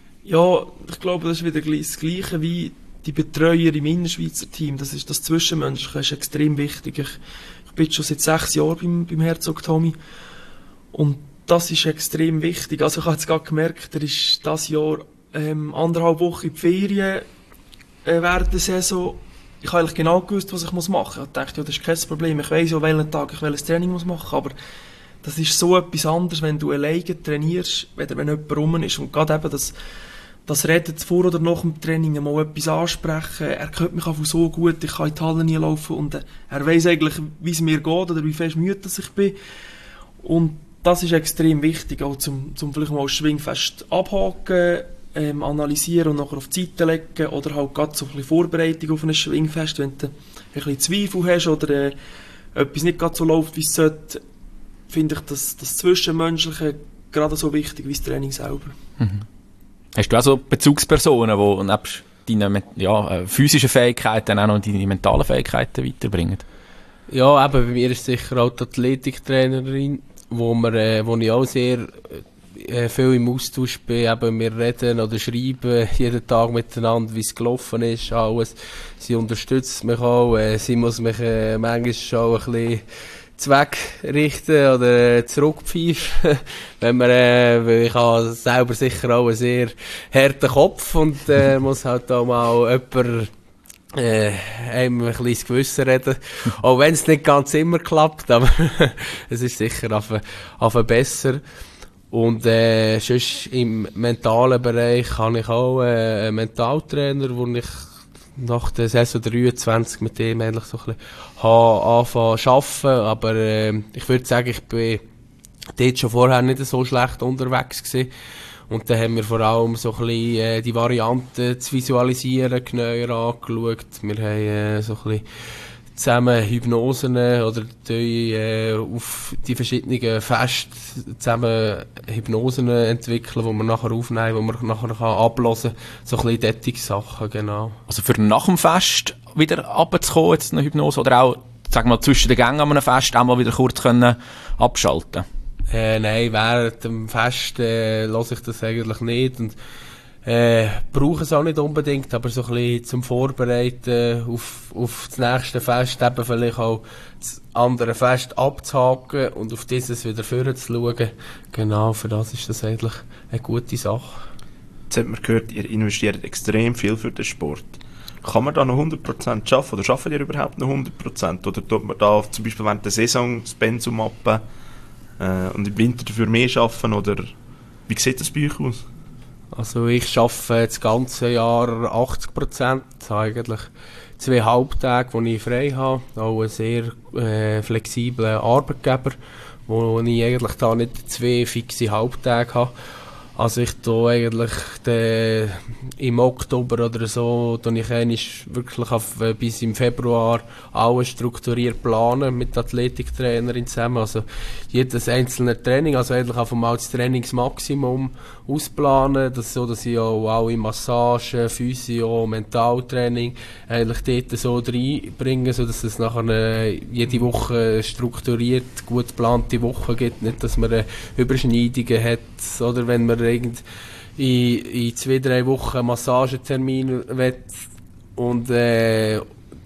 Ja, ich glaube, das ist wieder das Gleiche wie die Betreuer im Innerschweizer Team. Das ist das Zwischenmenschliche, ist extrem wichtig. Ich bin schon seit 6 Jahren beim Herzog Tommy und das ist extrem wichtig. Also ich habe jetzt gerade gemerkt, er ist dieses Jahr 1,5 Wochen in die Ferien während der Saison. Ich habe eigentlich genau gewusst, was ich machen muss. Ich dachte, ja, das ist kein Problem. Ich weiss ja, welchen Tag ich welches Training machen muss. Aber das ist so etwas anderes, wenn du alleine trainierst, wenn jemand rum ist. Und gerade eben das Reden vor oder nach dem Training mal etwas ansprechen. Er hört mich einfach so gut, ich kann in die Halle nie laufen. Und er weiss eigentlich, wie es mir geht oder wie fest müde ich bin. Und das ist extrem wichtig, auch zum vielleicht mal das Schwingfest abhaken, analysieren und nachher auf die Seite legen oder halt gerade so ein bisschen Vorbereitung auf ein Schwingfest, wenn du ein bisschen Zweifel hast oder etwas nicht gerade so läuft, wie es sollte, finde ich das Zwischenmenschliche gerade so wichtig wie das Training selber. Mhm. Hast du auch so Bezugspersonen, die nebst deinen physischen Fähigkeiten auch noch deine mentalen Fähigkeiten weiterbringen? Ja, eben, bei mir ist sicher auch die Athletiktrainerin, wo ich auch sehr viel im Austausch bin. Eben, wir reden oder schreiben jeden Tag miteinander, wie es gelaufen ist, alles. Sie unterstützt mich auch, sie muss mich manchmal auch ein bisschen zweckrichten oder zurückpfeifen, weil ich habe selber sicher auch einen sehr harten Kopf und muss halt auch mal jemand einem ein bisschen ins Gewissen reden. Auch wenn es nicht ganz immer klappt, aber es ist sicher auf besser. Und sonst im mentalen Bereich habe ich auch einen Mentaltrainer, wo ich nach der Saison 23 mit dem eigentlich so ein bisschen angefangen zu arbeiten. Aber ich würde sagen, ich bin dort schon vorher nicht so schlecht unterwegs gewesen. Und dann haben wir vor allem so ein bisschen die Varianten zu visualisieren genauer angeschaut. Wir haben so ein bisschen zusammen Hypnosen oder auf die verschiedenen Feste zusammen Hypnosen entwickeln, die wir nachher aufnehmen, die man nachher abhören kann. So ein bisschen solche Sachen, genau. Also für nach dem Fest wieder runterzukommen, jetzt eine Hypnose, oder auch, sag mal, zwischen den Gängen an einem Fest auch mal wieder kurz können abschalten? Nein, während dem Fest höre ich das eigentlich nicht und brauche es auch nicht unbedingt, aber so ein bisschen zum Vorbereiten auf das nächste Fest, eben vielleicht auch das andere Fest abzuhaken und auf dieses wieder vorzuschauen. Genau, für das ist das eigentlich eine gute Sache. Jetzt hat man gehört, ihr investiert extrem viel für den Sport. Kann man da noch 100% arbeiten oder schaffen ihr überhaupt noch 100%? Oder tut man da zum Beispiel während der Saison das Pensum ab und im Winter dafür mehr arbeiten? Oder wie sieht das bei euch aus? Also ich arbeite das ganze Jahr 80%, eigentlich 2 Halbtage, die ich frei habe. Auch einen sehr flexiblen Arbeitgeber, wo ich eigentlich da nicht 2 fixe Halbtage habe. Also ich tue eigentlich im Oktober oder so, ich wirklich bis im Februar alles strukturiert planen mit der Athletiktrainerin zusammen. Also jedes einzelne Training, also eigentlich einfach mal das Trainingsmaximum ausplanen, dass ich auch alle Massagen, Physio, Mentaltraining eigentlich dort so reinbringe, sodass es nachher jede Woche strukturiert, gut geplante Woche gibt, nicht, dass man Überschneidungen hat, oder wenn man in 2-3 Wochen Massagetermin will und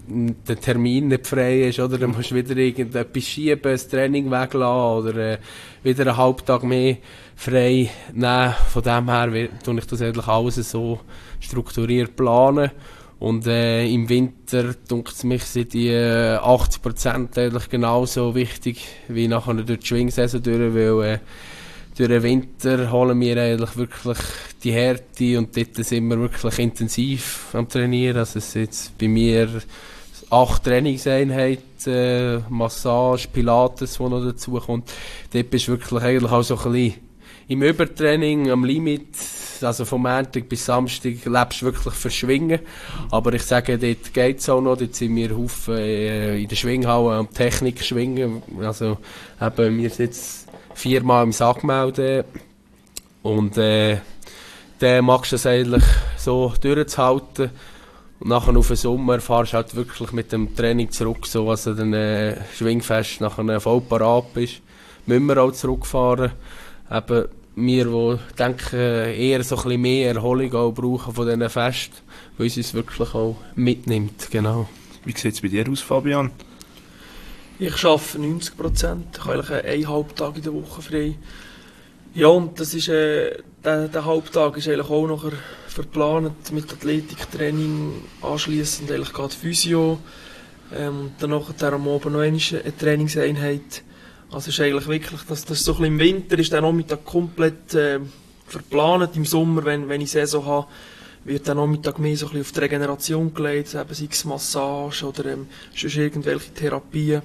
der Termin nicht frei ist, oder? Dann musst du wieder irgendetwas schieben, das Training weglassen oder wieder einen Halbtag mehr frei nehmen. Von dem her tue ich das eigentlich alles so strukturiert planen. Und im Winter denke ich mich, sind die 80% eigentlich genauso wichtig wie nachher durch die Schwingsaison durch, weil durch den Winter holen wir eigentlich wirklich die Härte und dort sind wir wirklich intensiv am Trainieren. Also es sind jetzt bei mir 8 Trainingseinheiten, Massage, Pilates, die noch dazu kommt. Dort bist du wirklich eigentlich auch so ein bisschen im Übertraining, am Limit. Also vom Montag bis Samstag lebst du wirklich für Schwingen. Aber ich sage, dort geht es auch noch. Dort sind wir Haufen in der Schwinghalle am Technik schwingen. Also eben, wir sind jetzt 4-mal im Sack melden. Und dann magst du es eigentlich so durchzuhalten. Und nachher auf den Sommer fahrst du halt wirklich mit dem Training zurück, so dass du dann schwingfest nachher voll parat bist. Müssen wir auch zurückfahren. Eben, wir, die denken, eher so ein bisschen mehr Erholung auch brauchen von diesen Festen, weil es uns wirklich auch mitnimmt, genau. Wie sieht es bei dir aus, Fabian? Ich arbeite 90%, ich habe eigentlich einen Halbtag in der Woche frei. Ja, und das ist, der Halbtag ist eigentlich auch nachher verplant mit Athletiktraining, anschliessend eigentlich gerade Physio, und dann nachher am Abend noch eine Trainingseinheit. Also ist eigentlich wirklich, das so ein bisschen im Winter ist der Nachmittag komplett verplant. Im Sommer, wenn ich Saison habe, wird der Nachmittag mehr so ein bisschen auf die Regeneration gelegt, eben sei es Massage oder sonst irgendwelche Therapien,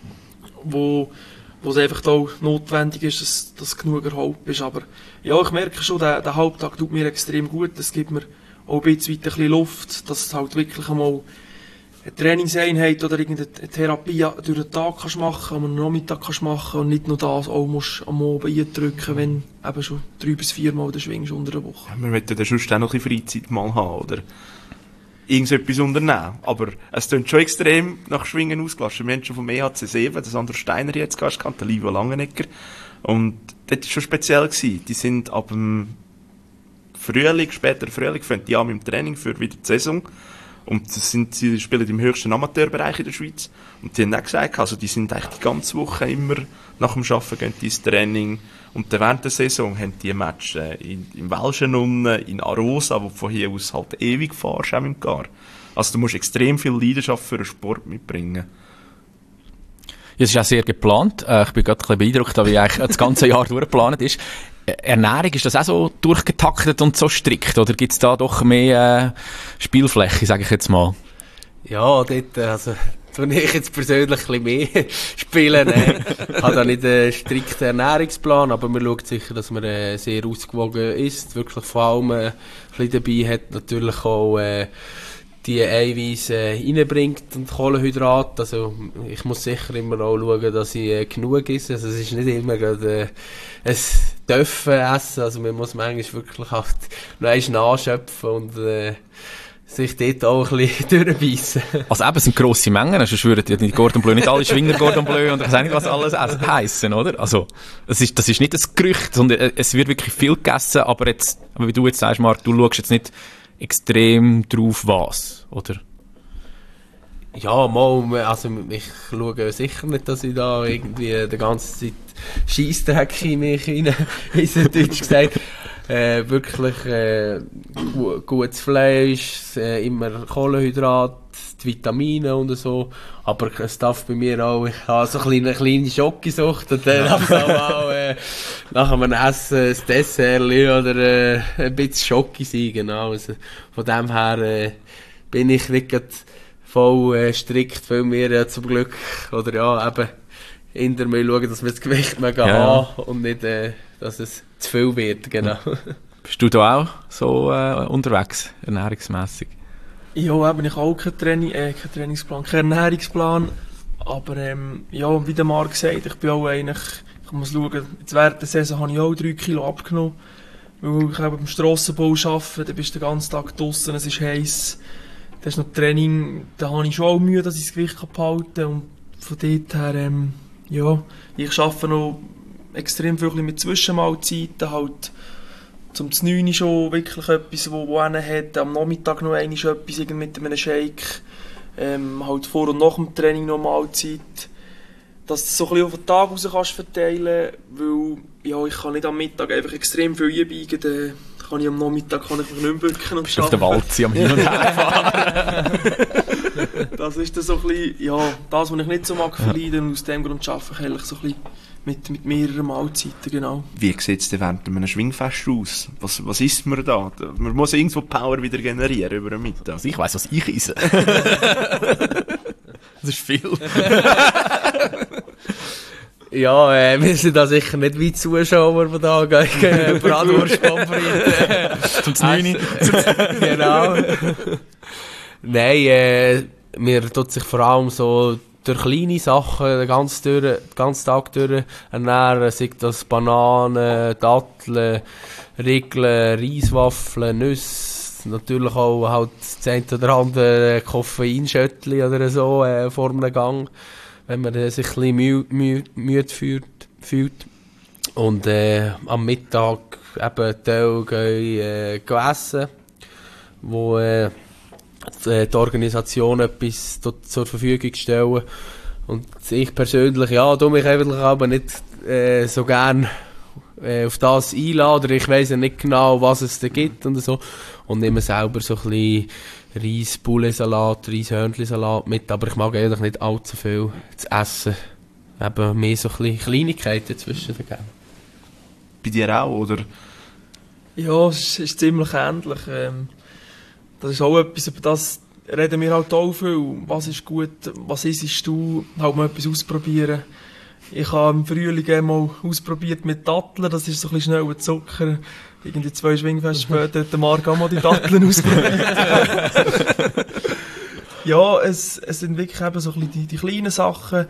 wo es einfach auch notwendig ist, dass genug erholt ist. Aber ja, ich merke schon, der Halbtag tut mir extrem gut. Es gibt mir auch ein bisschen Luft, dass es halt wirklich einmal eine Trainingseinheit oder irgendeine Therapie durch den Tag kannst machen, am Nachmittag kannst machen und nicht nur das auch musst am Abend eindrücken, wenn eben schon 3 bis 4 Mal schwingst unter der Woche. Ja, wir möchten dann sonst auch noch ein bisschen Freizeit mal haben, oder irgendetwas unternehmen. Aber es klingt schon extrem nach Schwingen ausgelassen. Wir haben schon vom EHC 7, das Sandro Steiner jetzt Gast gehabt, der Livio Langenegger. Und das war schon speziell gewesen. Die sind ab dem Frühling, später Frühling, fangen die an mit dem Training für wieder die Saison. Und sie spielen im höchsten Amateurbereich in der Schweiz. Und die haben auch gesagt, also die sind eigentlich die ganze Woche immer nach dem Arbeiten gehen die ins Training. Und dann während der Saison haben die Match im Welschen unten, in Arosa, wo du von hier aus halt ewig fahrst, auch im Gar. Also du musst extrem viel Leidenschaft für den Sport mitbringen. Ja, es ist auch sehr geplant. Ich bin gerade ein bisschen beeindruckt, wie eigentlich das ganze Jahr durchgeplant ist. Ernährung, ist das auch so durchgetaktet und so strikt? Oder gibt es da doch mehr Spielfläche, sage ich jetzt mal? Ja, dort, also, tue ich jetzt persönlich ein bisschen mehr spielen. Ich habe da nicht einen strikten Ernährungsplan, aber man schaut sicher, dass man sehr ausgewogen ist. Wirklich vor allem ein bisschen dabei hat, natürlich auch die Eiweiße reinbringt und Kohlenhydrate. Also ich muss sicher immer auch schauen, dass ich genug esse. Also es ist nicht immer gerade ein Dürfen essen. Also man muss manchmal wirklich halt noch einmal nachschöpfen und sich dort auch ein bisschen durchbeissen. Also eben, es sind grosse Mengen, sonst würden ja die Cordon Bleu nicht alle Schwinger Cordon Bleu und ich weiß nicht, was alles heissen, oder? Also, das ist nicht ein Gerücht, sondern es wird wirklich viel gegessen, aber wie du jetzt sagst, Marc, du schaust jetzt nicht extrem drauf was, oder? Ja, mal, also ich schaue sicher nicht, dass ich da irgendwie die ganze Zeit Scheissdreck in mich rein, ist Deutsch gesagt. Wirklich gutes Fleisch, immer Kohlenhydrate, die Vitamine und so. Aber es darf bei mir auch, ich habe so eine kleine Schokosucht und dann darf auch nach einem Essen ein Dessert oder ein bisschen Schoki sein, genau. Also, von dem her bin ich nicht voll strikt, weil wir zum Glück, oder ja, eben in der Müll schauen, dass wir das Gewicht haben und nicht, dass es zu viel wird, genau. Bist du da auch so unterwegs, ernährungsmässig? Ja, eben, ich habe auch keinen Trainingsplan, keinen Ernährungsplan, aber ja, wie der Marc sagt, ich bin auch eigentlich, ich muss schauen, jetzt während der Saison habe ich auch 3 Kilo abgenommen, weil ich eben beim Strassenbau arbeite, dann bist du den ganzen Tag draussen, es ist heiß, dann ist noch Training, da habe ich schon auch Mühe, dass ich das Gewicht behalten kann und von dort her, ja, ich arbeite noch extrem viel mit Zwischenmahlzeiten, halt zum 9 schon wirklich etwas, wo einer hat, am Nachmittag noch einmal etwas mit einem Shake, halt vor und nach dem Training noch Mahlzeit. Dass du das so ein bisschen auf den Tag raus kannst verteilen, weil ja, ich kann nicht am Mittag einfach extrem viel einbiegen, dann kann ich am Nachmittag mich nicht mehr bücken und Bist auf der Walze am Hin- und Herfahren. Das ist dann so ein bisschen, ja, das, was ich nicht so mag verleiden, und aus dem Grund arbeite ich eigentlich so ein bisschen mit mehreren Mahlzeiten, genau. Wie sieht es denn während einem Schwingfest aus? Was isst man da? Man muss irgendwo Power wieder generieren über den Mittag. Also ich weiss, was ich esse. Das ist viel. Ja, wir sind da sicher nicht wie Zuschauer, die da gegen Bratwurst Zum 9. Genau. Nein, mir tut sich vor allem so durch kleine Sachen den ganzen Tag durch ernähren, sei das Bananen, Datteln, Riegel, Reiswaffeln, Nüsse, natürlich auch halt das eine oder andere Koffeinschöttli oder so vor einem Gang, wenn man sich ein bisschen müde fühlt. Und am Mittag eben Teil essen, wo die Organisation etwas zur Verfügung stellen. Und ich persönlich, ja, tue mich eigentlich aber nicht so gern auf das einladen, oder ich weiss ja nicht genau, was es da gibt und so. Und nehme selber so ein bisschen Reis-Poulet-Salat, Reis-Hörnli-Salat mit, aber ich mag eigentlich nicht allzu viel zu essen. Eben mehr so ein bisschen Kleinigkeiten zwischen den Gängen. Bei dir auch, oder? Ja, es ist ziemlich ähnlich. Das ist auch etwas, über das reden wir halt auch viel. Was ist gut, was isst du? Halt mal etwas ausprobieren. Ich habe im Frühling einmal ausprobiert mit Datteln, das ist so ein bisschen schneller Zucker. Irgendwie 2 Schwingfeste später hat der Marc auch mal die Datteln ausprobiert. Ja, es sind wirklich eben so ein bisschen die kleinen Sachen.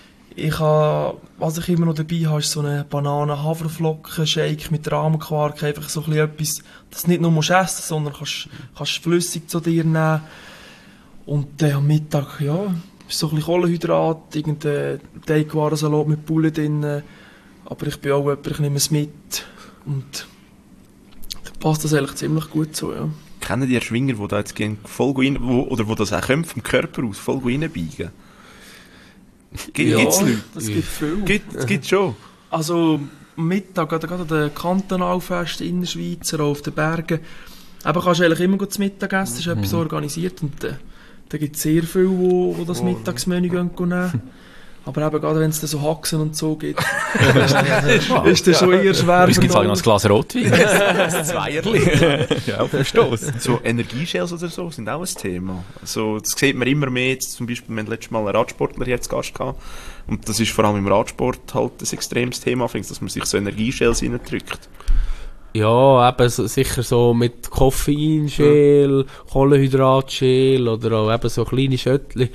Was ich immer noch dabei habe, ist so eine Bananen-Haferflocken-Shake mit Rahmenquark. Einfach so ein bisschen etwas, das du nicht nur essen musst, sondern kannst flüssig zu dir nehmen. Und am Mittag, ja, ist so ein bisschen Kohlenhydrat, irgendein Teigwarensalat mit Poulet drin. Aber ich bin auch jemand, ich nehme es mit. Und da passt das eigentlich ziemlich gut so, ja. Kennen die Schwinger, die da jetzt voll rein, oder wo das auch können, vom Körper aus voll reinbiegen? Gibt's Leute? Das gibt viel. Gibt's schon. Also am Mittag, gerade an den Kantonalfesten in der Schweiz, auch auf den Bergen, eben kannst du eigentlich immer zu Mittag essen, ist etwas organisiert, und da gibt es sehr viele, die das Mittagsmenü nehmen. Aber eben gerade wenn es dann so Haxen und so gibt, ist das schon eher schwer. Es gibt halt noch ein Glas Rotwein. Ein Zweierli. Ja, auf den Stoss. So Energiegels oder so sind auch ein Thema. Also, das sieht man immer mehr. Jetzt, zum Beispiel, wir hatten letztes Mal einen Radsportler hier zu Gast gehabt. Und das ist vor allem im Radsport halt ein extremes Thema, dass man sich so Energiegels reindrückt. Ja, eben sicher so mit Koffeinschäl, Kohlenhydratschäl oder auch eben so kleine Schöttli.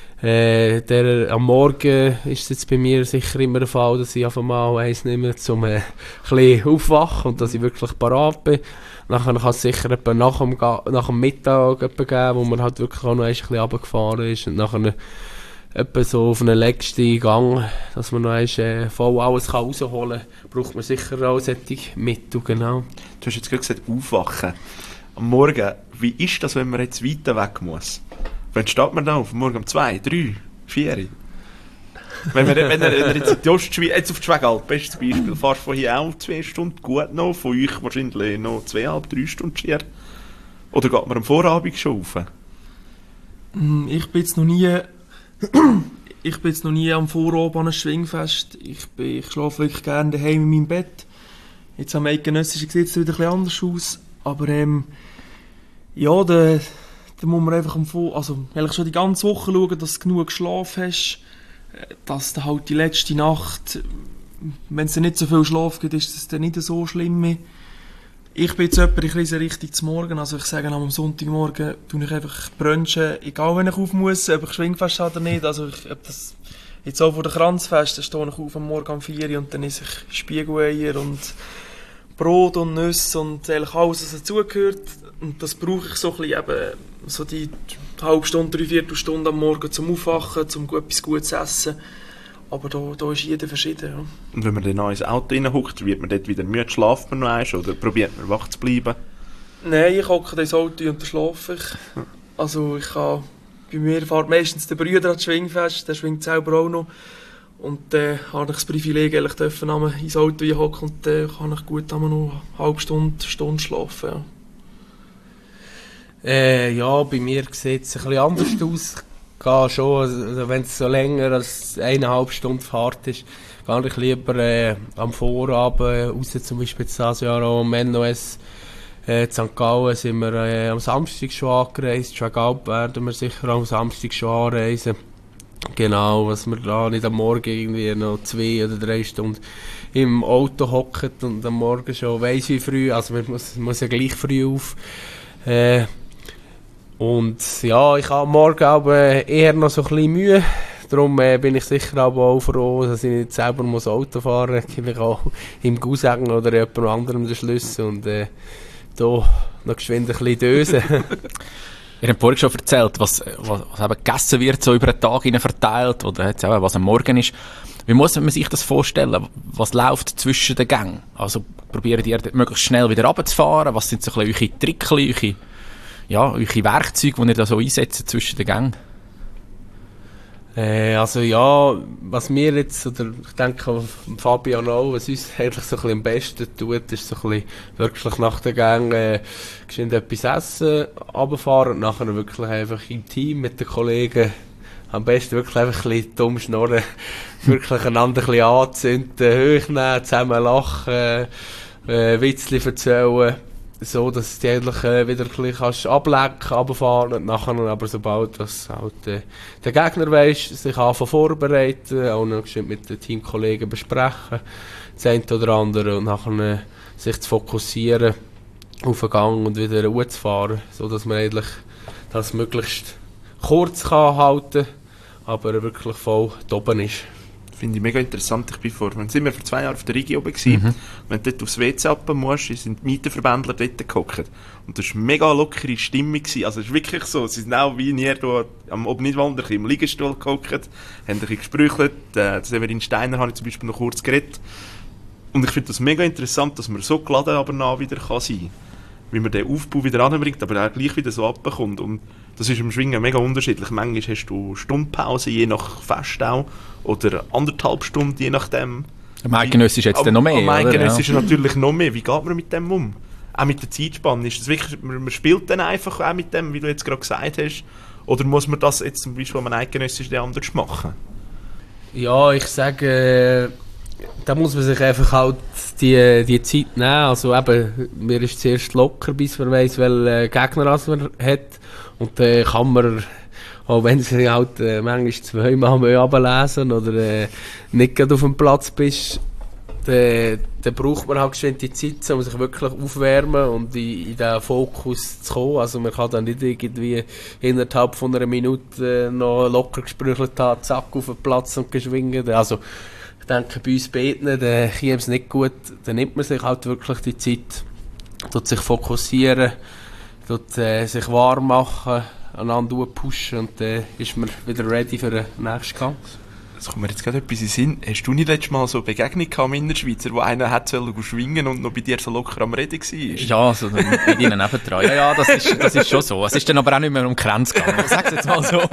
Am Morgen ist es jetzt bei mir sicher immer der Fall, dass ich einfach mal eins nehme, um ein bisschen aufwachen und dass ich wirklich parat bin. Nachher kann es sicher etwa nach dem Mittag geben, wo man halt wirklich auch noch ein bisschen runtergefahren ist, und nachher etwa so auf einen letzten Gang, dass man noch voll alles rausholen kann, braucht man sicher auch solche Mittel, genau. Du hast jetzt gerade gesagt, aufwachen. Am Morgen, wie ist das, wenn man jetzt weiter weg muss? Wann steht man da auf? Morgen um 2, 3, 4? Wenn er jetzt in die Ostschweiz, jetzt auf die Schwegalp, bestes Beispiel, fährst von hier auch 2 Stunden, gut noch, von euch wahrscheinlich noch 2,5, 3 Stunden schier. Oder geht man am Vorabend schon rauf? Ich bin jetzt noch nie am Vorabend an einem Schwingfest. Ich schlafe wirklich gerne daheim in meinem Bett. Jetzt am Eidgenössischen sieht es wieder ein bisschen anders aus. Aber ja, da muss man einfach eigentlich schon die ganze Woche schauen, dass du genug Schlaf hast. Dass du halt die letzte Nacht, wenn es nicht so viel Schlaf gibt, ist es dann nicht so schlimm mehr. Ich bin jetzt jemand, ich reise richtig zum Morgen, also ich sage am Sonntagmorgen, tue ich einfach brunchen, egal wenn ich auf muss, ob ich Schwingfest habe oder nicht. Also ob das jetzt auch vor der Kranzfest, dann stehe ich auf am Morgen um 4 Uhr und dann esse ich Spiegeleier und Brot und Nüsse und eigentlich alles, was dazugehört. Und das brauche ich so ein bisschen, eben so die halbe Stunde, 3/4 Stunde am Morgen zum Aufwachen, um etwas Gutes zu essen. Aber da ist jeder verschieden. Ja. Und wenn man dann noch ins Auto reinhuckt, wird man dort wieder müde, schlaft man noch eins oder probiert man wach zu bleiben? Nein, ich hocke ins Auto und dann schlafe ich. Also ich kann bei mir fährt meistens der Brüder an das Schwingfest, der schwingt selber auch noch. Und dann habe ich das Privileg, eigentlich dürfen ins Auto hocken und kann ich gut noch eine halbe Stunde schlafen. Ja, bei mir sieht es ein bisschen anders aus. Gehe schon, also wenn es so länger als 1,5 Stunden Fahrt ist, gehe ich lieber am Vorabend raus, zum Beispiel dieses Jahr auch am NOS. In St. Gallen sind wir am Samstag schon angereist. Schwegalp werden wir sicher am Samstag schon anreisen. Genau, dass wir da nicht am Morgen irgendwie noch 2 oder 3 Stunden im Auto hocken und am Morgen schon weiss wie früh. Also man muss ja gleich früh auf. Und ja, ich habe am Morgen aber eher noch so ein bisschen Mühe. Darum bin ich sicher aber auch froh, dass ich nicht selber Auto fahren muss. Vielleicht auch im Cousin oder jemand anderem den Schlüssel und da noch geschwind ein bisschen dösen. Ihr habt vorhin schon erzählt, was eben gegessen wird, so über den Tag hinein verteilt, oder jetzt auch, was am Morgen ist. Wie muss man sich das vorstellen? Was läuft zwischen den Gängen? Also probiert ihr möglichst schnell wieder runterzufahren? Was sind so ein bisschen eure Trickchen, eure Werkzeuge, die ihr da so einsetzt zwischen den Gängen? Also ja, was mir jetzt, oder ich denke Fabian auch, was uns eigentlich so ein bisschen am besten tut, ist so ein bisschen wirklich nach den Gängen geschwind etwas essen, runterfahren und nachher wirklich einfach im Team mit den Kollegen am besten wirklich einfach ein bisschen dumm schnurren, wirklich einander ein bisschen anzünden, hochnehmen, zusammen lachen, Witzli erzählen, so dass du eigentlich wieder ein bisschen ablenken, runterfahren und nachher aber sobald das halt, der Gegner weiss, sich anfangen vorbereiten, auch noch mit den Teamkollegen besprechen, das eine oder andere und nachher sich zu fokussieren auf den Gang und wieder hochzufahren, so dass man eigentlich das möglichst kurz kann halten, aber wirklich voll oben ist. Finde ich mega interessant. Wir sind vor 2 Jahren auf der Rigi oben gewesen. Wenn du dort aufs WC ab musst, sind die Mietenverbändler dort gehockt. Und das war eine mega lockere Stimmung gewesen. Also es ist wirklich so, sie sind auch wie nie am Obnitwander im Liegestuhl gehockt, haben ein bisschen gesprüchelt. Severin Steiner habe ich zum Beispiel noch kurz geredet. Und ich finde das mega interessant, dass man so geladen aber wieder sein kann. Wie man den Aufbau wieder anbringt, aber auch gleich wieder so abbekommt. Und das ist im Schwingen mega unterschiedlich. Manchmal hast du Stundpause, je nach Fest auch, oder 1,5 Stunden, je nachdem. Am Eidgenössisch ist jetzt noch mehr, Am Eidgenössisch ist natürlich noch mehr. Wie geht man mit dem um? Auch mit der Zeitspanne. Ist das wirklich, man spielt dann einfach auch mit dem, wie du jetzt gerade gesagt hast? Oder muss man das jetzt zum Beispiel am Eidgenössisch anders machen? Ja, ich sage, da muss man sich einfach halt die Zeit nehmen. Also eben, mir ist zuerst locker, bis man weiss, welchen Gegner man hat. Und dann kann man, auch wenn sie halt manchmal 2 Mal runterlesen oder nicht gerade auf dem Platz bist, dann braucht man halt geschwind die Zeit, um sich wirklich aufwärmen und in diesen Fokus zu kommen. Also man kann dann nicht irgendwie innerhalb von einer Minute noch locker gesprüchelt haben, zack, auf den Platz und geschwingen. Also ich denke, bei uns beiden, dann käme es nicht gut. Dann nimmt man sich halt wirklich die Zeit, tut sich fokussieren, tut sich warm machen, einander pushen und dann ist man wieder ready für den nächsten Gang. Es kommt mir jetzt gerade etwas in den Sinn. Hast du nicht letztes Mal so eine Begegnung gehabt mit Innerschweizer, wo einer hat schwingen und noch bei dir so locker am Reden war? Ja, so bei ihnen nebendran. Ja, das ist schon so. Es ist dann aber auch nicht mehr um Grenz gegangen. Ich sag's jetzt mal so.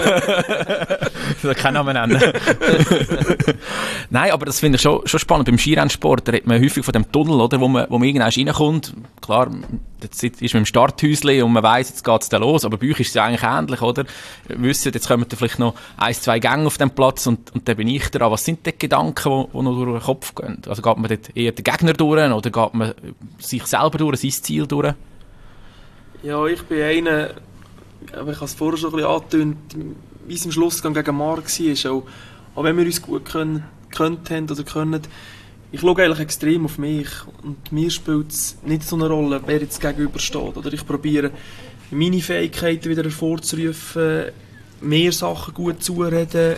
Ich will keinen Namen nennen. Nein, aber das finde ich schon spannend. Beim Skirennsport, da redet man häufig von dem Tunnel, oder, wo man irgendwann reinkommt. Klar, jetzt ist man im Starthäuschen und man weiss, jetzt geht's da los. Aber bei euch ist es ja eigentlich ähnlich, oder? Wir wissen, jetzt kommen da vielleicht noch 1, 2 Gänge auf dem Platz und dann bin ich dran. Was sind die Gedanken, die noch durch den Kopf gehen? Also geht man dort eher den Gegner durch oder geht man sich selber durch, sein Ziel durch? Ja, ich bin einer, aber ich habe es vorher schon ein bisschen angetönt, wie es im Schlussgang gegen Marc war. Auch wenn wir uns gut gekannt haben oder können, ich schaue eigentlich extrem auf mich und mir spielt es nicht so eine Rolle, wer jetzt gegenübersteht. Oder ich probiere, meine Fähigkeiten wieder hervorzurufen, mehr Sachen gut zureden.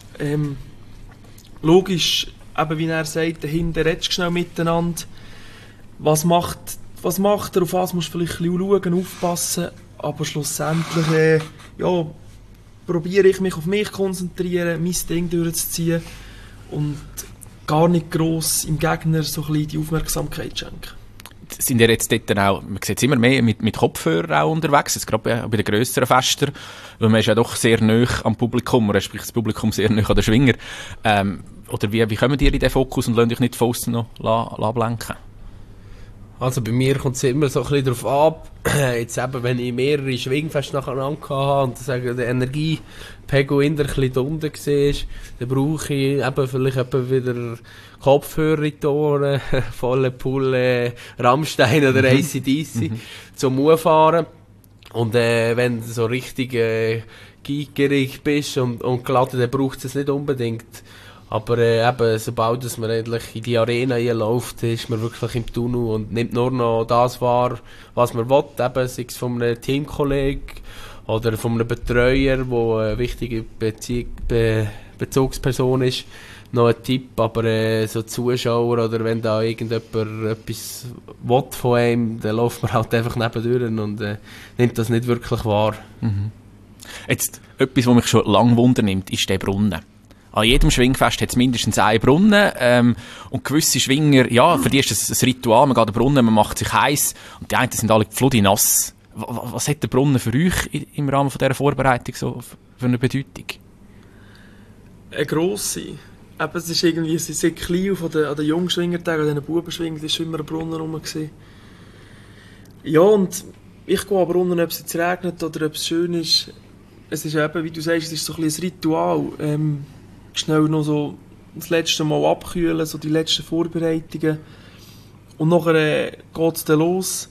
Logisch, eben wie er sagt, dahinter redest du schnell miteinander. Was macht er, auf was musst du vielleicht ein bisschen schauen, aufpassen. Aber schlussendlich probiere ich mich auf mich zu konzentrieren, mein Ding durchzuziehen und gar nicht gross im Gegner so ein bisschen die Aufmerksamkeit schenken. sind ihr jetzt dort dann auch, man sieht es immer mehr mit Kopfhörern auch unterwegs, jetzt gerade bei den grösseren Festen, weil man ist ja doch sehr nahe am Publikum, respektive das Publikum sehr nahe an den Schwinger. Oder wie kommen ihr in den Fokus und lasst euch nicht von aussen noch ablenken? Also bei mir kommt es immer so ein bisschen darauf ab, jetzt eben, wenn ich mehrere Schwingfeste nacheinander hatte und der Energiepegel in der ein bisschen unten war, dann brauche ich eben vielleicht wieder Kopfhörer in die Ohren, volle Pulle, Rammstein oder AC/DC zum Auffahren. Und wenn du so richtig geigerig bist und geladen, dann braucht es nicht unbedingt. Aber eben, sobald dass man endlich in die Arena läuft, ist man wirklich im Tunnel und nimmt nur noch das wahr, was man will. Eben, sei es von einem Teamkollegen oder von einem Betreuer, der eine wichtige Bezugsperson ist, noch ein Tipp. Aber so Zuschauer oder wenn da irgendjemand etwas will von einem, dann läuft man halt einfach nebendurch und nimmt das nicht wirklich wahr. Mhm. Jetzt, etwas, was mich schon lange wundernimmt, ist der Brunnen. An jedem Schwingfest hat es mindestens einen Brunnen und gewisse Schwinger, ja, für die ist das ein Ritual, man geht an den Brunnen, man macht sich heiß und die einen sind alle nass. Was hat der Brunnen für euch im Rahmen von dieser Vorbereitung so für eine Bedeutung? Eine grosse. Eben, es ist irgendwie sehr klein an den Jungschwingertagen, an den Bubenschwingern, ist schon immer ein Brunnen rum gewesen. Ja, und ich gehe an den Brunnen, ob es jetzt regnet oder ob es schön ist. Es ist eben, wie du sagst, es ist so ein bisschen ein Ritual. Schnell noch so das letzte Mal abkühlen, so die letzten Vorbereitungen. Und nachher geht es dann los.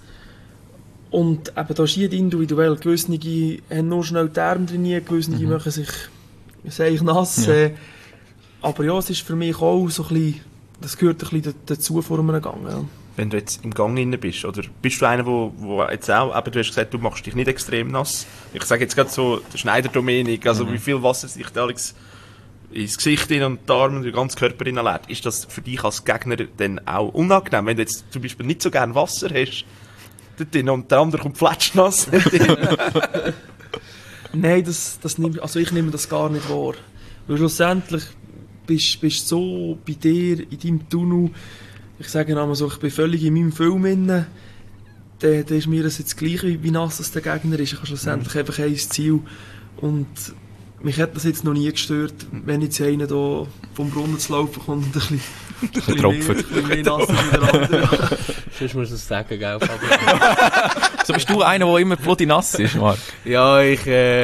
Und eben, da ist jeder individuell. Gewisse haben nur schnell die Arme trainiert, gewisse machen sich nass. Ja. Aber ja, es ist für mich auch so ein bisschen, das gehört ein bisschen dazu vor einem Gang. Ja. Wenn du jetzt im Gang drin bist, oder bist du einer, wo jetzt auch, aber du hast gesagt, du machst dich nicht extrem nass. Ich sage jetzt gerade so, der Schneider-Dominik, also wie viel Wasser sich da Alex ins Gesicht und die Arme und den ganzen Körper hineinlädt. Ist das für dich als Gegner dann auch unangenehm, wenn du jetzt zum Beispiel nicht so gerne Wasser hast dort drin, und der andere kommt fletschnass? Nein, ich nehme das gar nicht wahr. Weil schlussendlich bist du so bei dir, in deinem Tunnel, ich sage einmal so, ich bin völlig in meinem Film drin, dann ist mir das jetzt gleich, wie nass es der Gegner ist. Ich habe schlussendlich einfach ein Ziel. Und mich hat das jetzt noch nie gestört, wenn jetzt einer da vom Brunnen zu laufen kommt und ein bisschen mehr nass als der andere. Sonst musst du es sagen, gell, Fabio? So bist du einer, der immer bloody nass ist, Marc? Ja, ich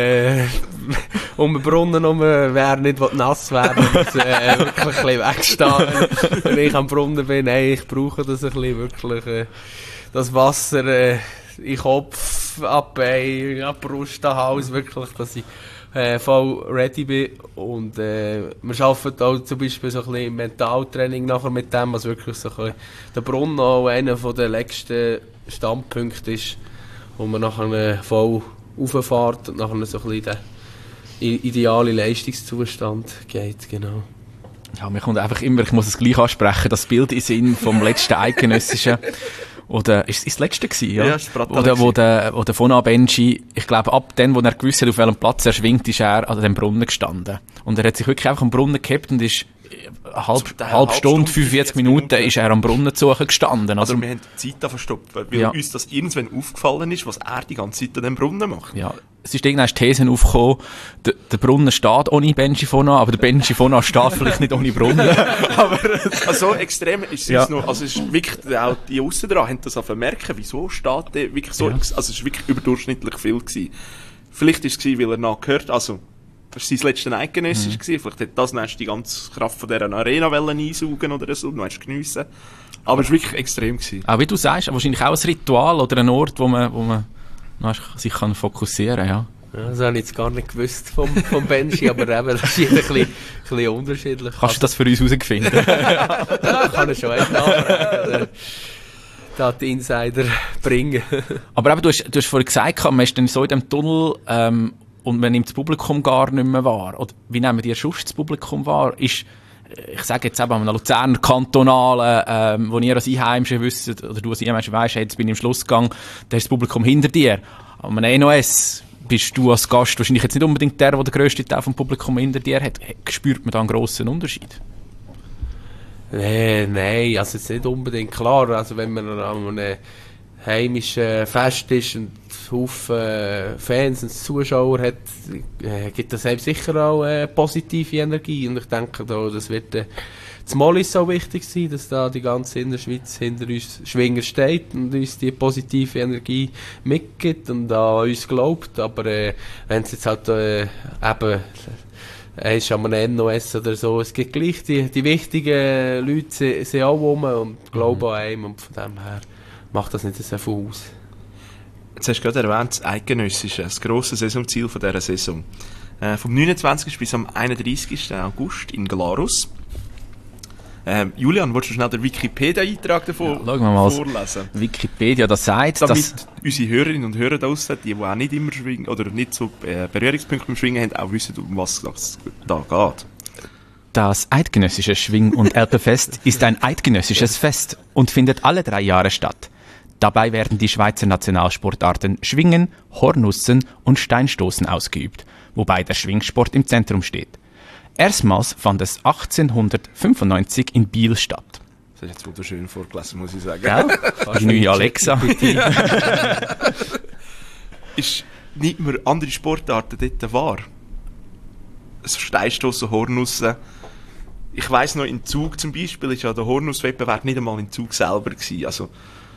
um den Brunnen herum, wer nicht nass werden will, muss wirklich ein bisschen wegstehen. Wenn ich am Brunnen bin, ich brauche das ein bisschen, wirklich das Wasser in Kopf, ab Bein, ab Brust, an Hals, wirklich, dass ich voll ready bin. Und wir arbeiten auch zum Beispiel so ein bisschen im Mentaltraining nachher mit dem, was wirklich so ein bisschen der Brunnen auch einer der letzten Standpunkte ist, wo man nachher voll rauffährt und nachher so ein bisschen den idealen Leistungszustand geht, genau. Ja, mir kommt einfach immer, ich muss es gleich ansprechen, das Bild in Sinn vom letzten eidgenössischen, oder, ist es das letzte gewesen, ja? Ja, wo der Fona Benji, ich glaube, ab dem, wo er gewusst hat, auf welchem Platz er schwingt, ist er an dem Brunnen gestanden. Und er hat sich wirklich einfach am Brunnen gehabt und ist eine halbe Stunde, 45 Minuten ist er am Brunnen zu suchen gestanden. Also wir haben die Zeit da verstopft, weil uns das irgendwann aufgefallen ist, was er die ganze Zeit an dem Brunnen macht. Ja, es ist irgendwann Thesen aufgekommen, der Brunnen steht ohne Benji Fona, aber der Benji Fona steht vielleicht nicht ohne Brunnen. Aber so extrem ist es noch, also es ist wirklich, auch die aussen dran haben das auch vermerken, wieso steht der wirklich so, also es ist wirklich überdurchschnittlich viel gewesen. Vielleicht ist es weil er nachgehört, also das war sein letztes Eidgenössisch gewesen. Vielleicht hat das dann die ganze Kraft von dieser Arena einsaugen oder so, du geniessen. Aber es war wirklich extrem gewesen. Auch wie du sagst, wahrscheinlich auch ein Ritual oder ein Ort, wo man sich fokussieren kann, ja. Ja, das habe ich jetzt gar nicht gewusst vom Benji, aber eben, das ist jeder ein bisschen unterschiedlich. Kannst du das für uns herausfinden? Ja, kann ich schon echt nachfragen. Da die Insider bringen. Aber eben, du hast vorhin gesagt, man ist dann so in diesem Tunnel, und man nimmt das Publikum gar nicht mehr wahr. Oder wie nehmen die sonst das Publikum wahr? Ich sage jetzt eben an einem Luzerner Kantonalen, wo ihr als Einheimische wisst, oder du als Einheimische weisst, jetzt bin ich im Schlussgang, da ist das Publikum hinter dir. An einem NOS bist du als Gast wahrscheinlich jetzt nicht unbedingt der den grössten Teil vom Publikum hinter dir hat. Spürt man da einen grossen Unterschied? Nein, also jetzt nicht unbedingt. Klar, also wenn man an einem heimischen Fest ist und Haufen Fans und Zuschauer hat, gibt das eben sicher auch positive Energie. Und ich denke, das wird zum Mollis so wichtig sein, dass da die ganze Innerschweiz hinter uns Schwinger steht und uns die positive Energie mitgibt und an uns glaubt. Aber wenn es jetzt halt eben ist an einem NOS oder so, es gibt gleich die wichtigen Leute sind auch rum und glauben an einem und von dem her macht das nicht so viel aus. Jetzt hast du gerade erwähnt, das Eidgenössische, das grosse Saisonziel von dieser Saison. Vom 29. bis am 31. August in Glarus. Julian, willst du schnell den Wikipedia-Eintrag davon vorlesen? Wikipedia, das sagt, damit unsere Hörerinnen und Hörer da draussen, die auch nicht immer schwingen oder nicht so Berührungspunkte beim Schwingen haben, auch wissen, um was es da geht. Das Eidgenössische Schwing- und Erpefest ist ein eidgenössisches Fest und findet alle 3 Jahre statt. Dabei werden die Schweizer Nationalsportarten Schwingen, Hornussen und Steinstoßen ausgeübt, wobei der Schwingsport im Zentrum steht. Erstmals fand es 1895 in Biel statt. Das ist jetzt wunderschön vorgelesen, muss ich sagen. Gell? Die neue Alexa. Nimmt man andere Sportarten dort wahr? Also Steinstossen, Hornussen. Ich weiss noch, in Zug zum Beispiel ist ja der Hornusswettbewerb nicht einmal in Zug selber gewesen. Also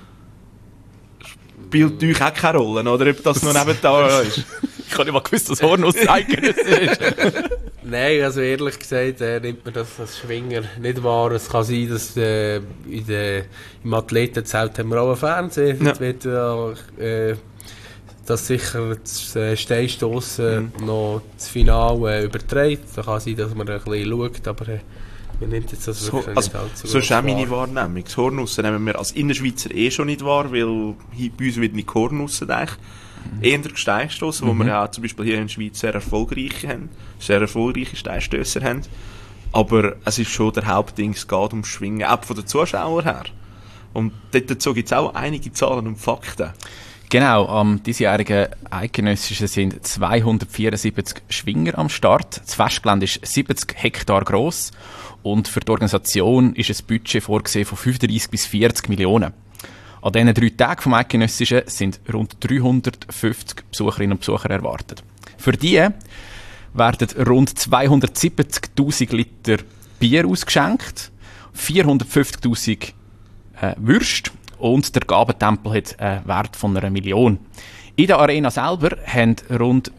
spielt natürlich auch keine Rolle, oder ob das noch nebenan ist. Ich habe nicht mal gewusst, dass Hornuss eidgenössisch ist. Nein, also ehrlich gesagt nimmt man das als Schwinger nicht wahr. Es kann sein, dass im Athletenzelt haben wir auch einen Fernseher. Ja. Dort wird das sicher das Steinstossen noch das Finale überträgt. Da kann sein, dass man ein bisschen schaut, aber man nimmt jetzt das wirklich nicht allzu so ist auch meine Wahrnehmung. Das Hornussen nehmen wir als Innerschweizer schon nicht wahr, weil bei uns wird nicht Hornussen eigentlich. Eher Steinstossen, wo wir ja zum Beispiel hier in der Schweiz sehr erfolgreiche Steinstösser haben. Aber es ist schon der Hauptding, es geht ums Schwingen, auch von den Zuschauern her. Und dazu gibt es auch einige Zahlen und Fakten. Genau, am diesjährigen Eidgenössischen sind 274 Schwinger am Start. Das Festgelände ist 70 Hektar gross und für die Organisation ist ein Budget vorgesehen von 35 bis 40 Millionen. An diesen 3 Tagen vom Eidgenössischen sind rund 350 Besucherinnen und Besucher erwartet. Für die werden rund 270'000 Liter Bier ausgeschenkt, 450'000 Würste und der Gabentempel hat einen Wert von 1 Million. In der Arena selber haben rund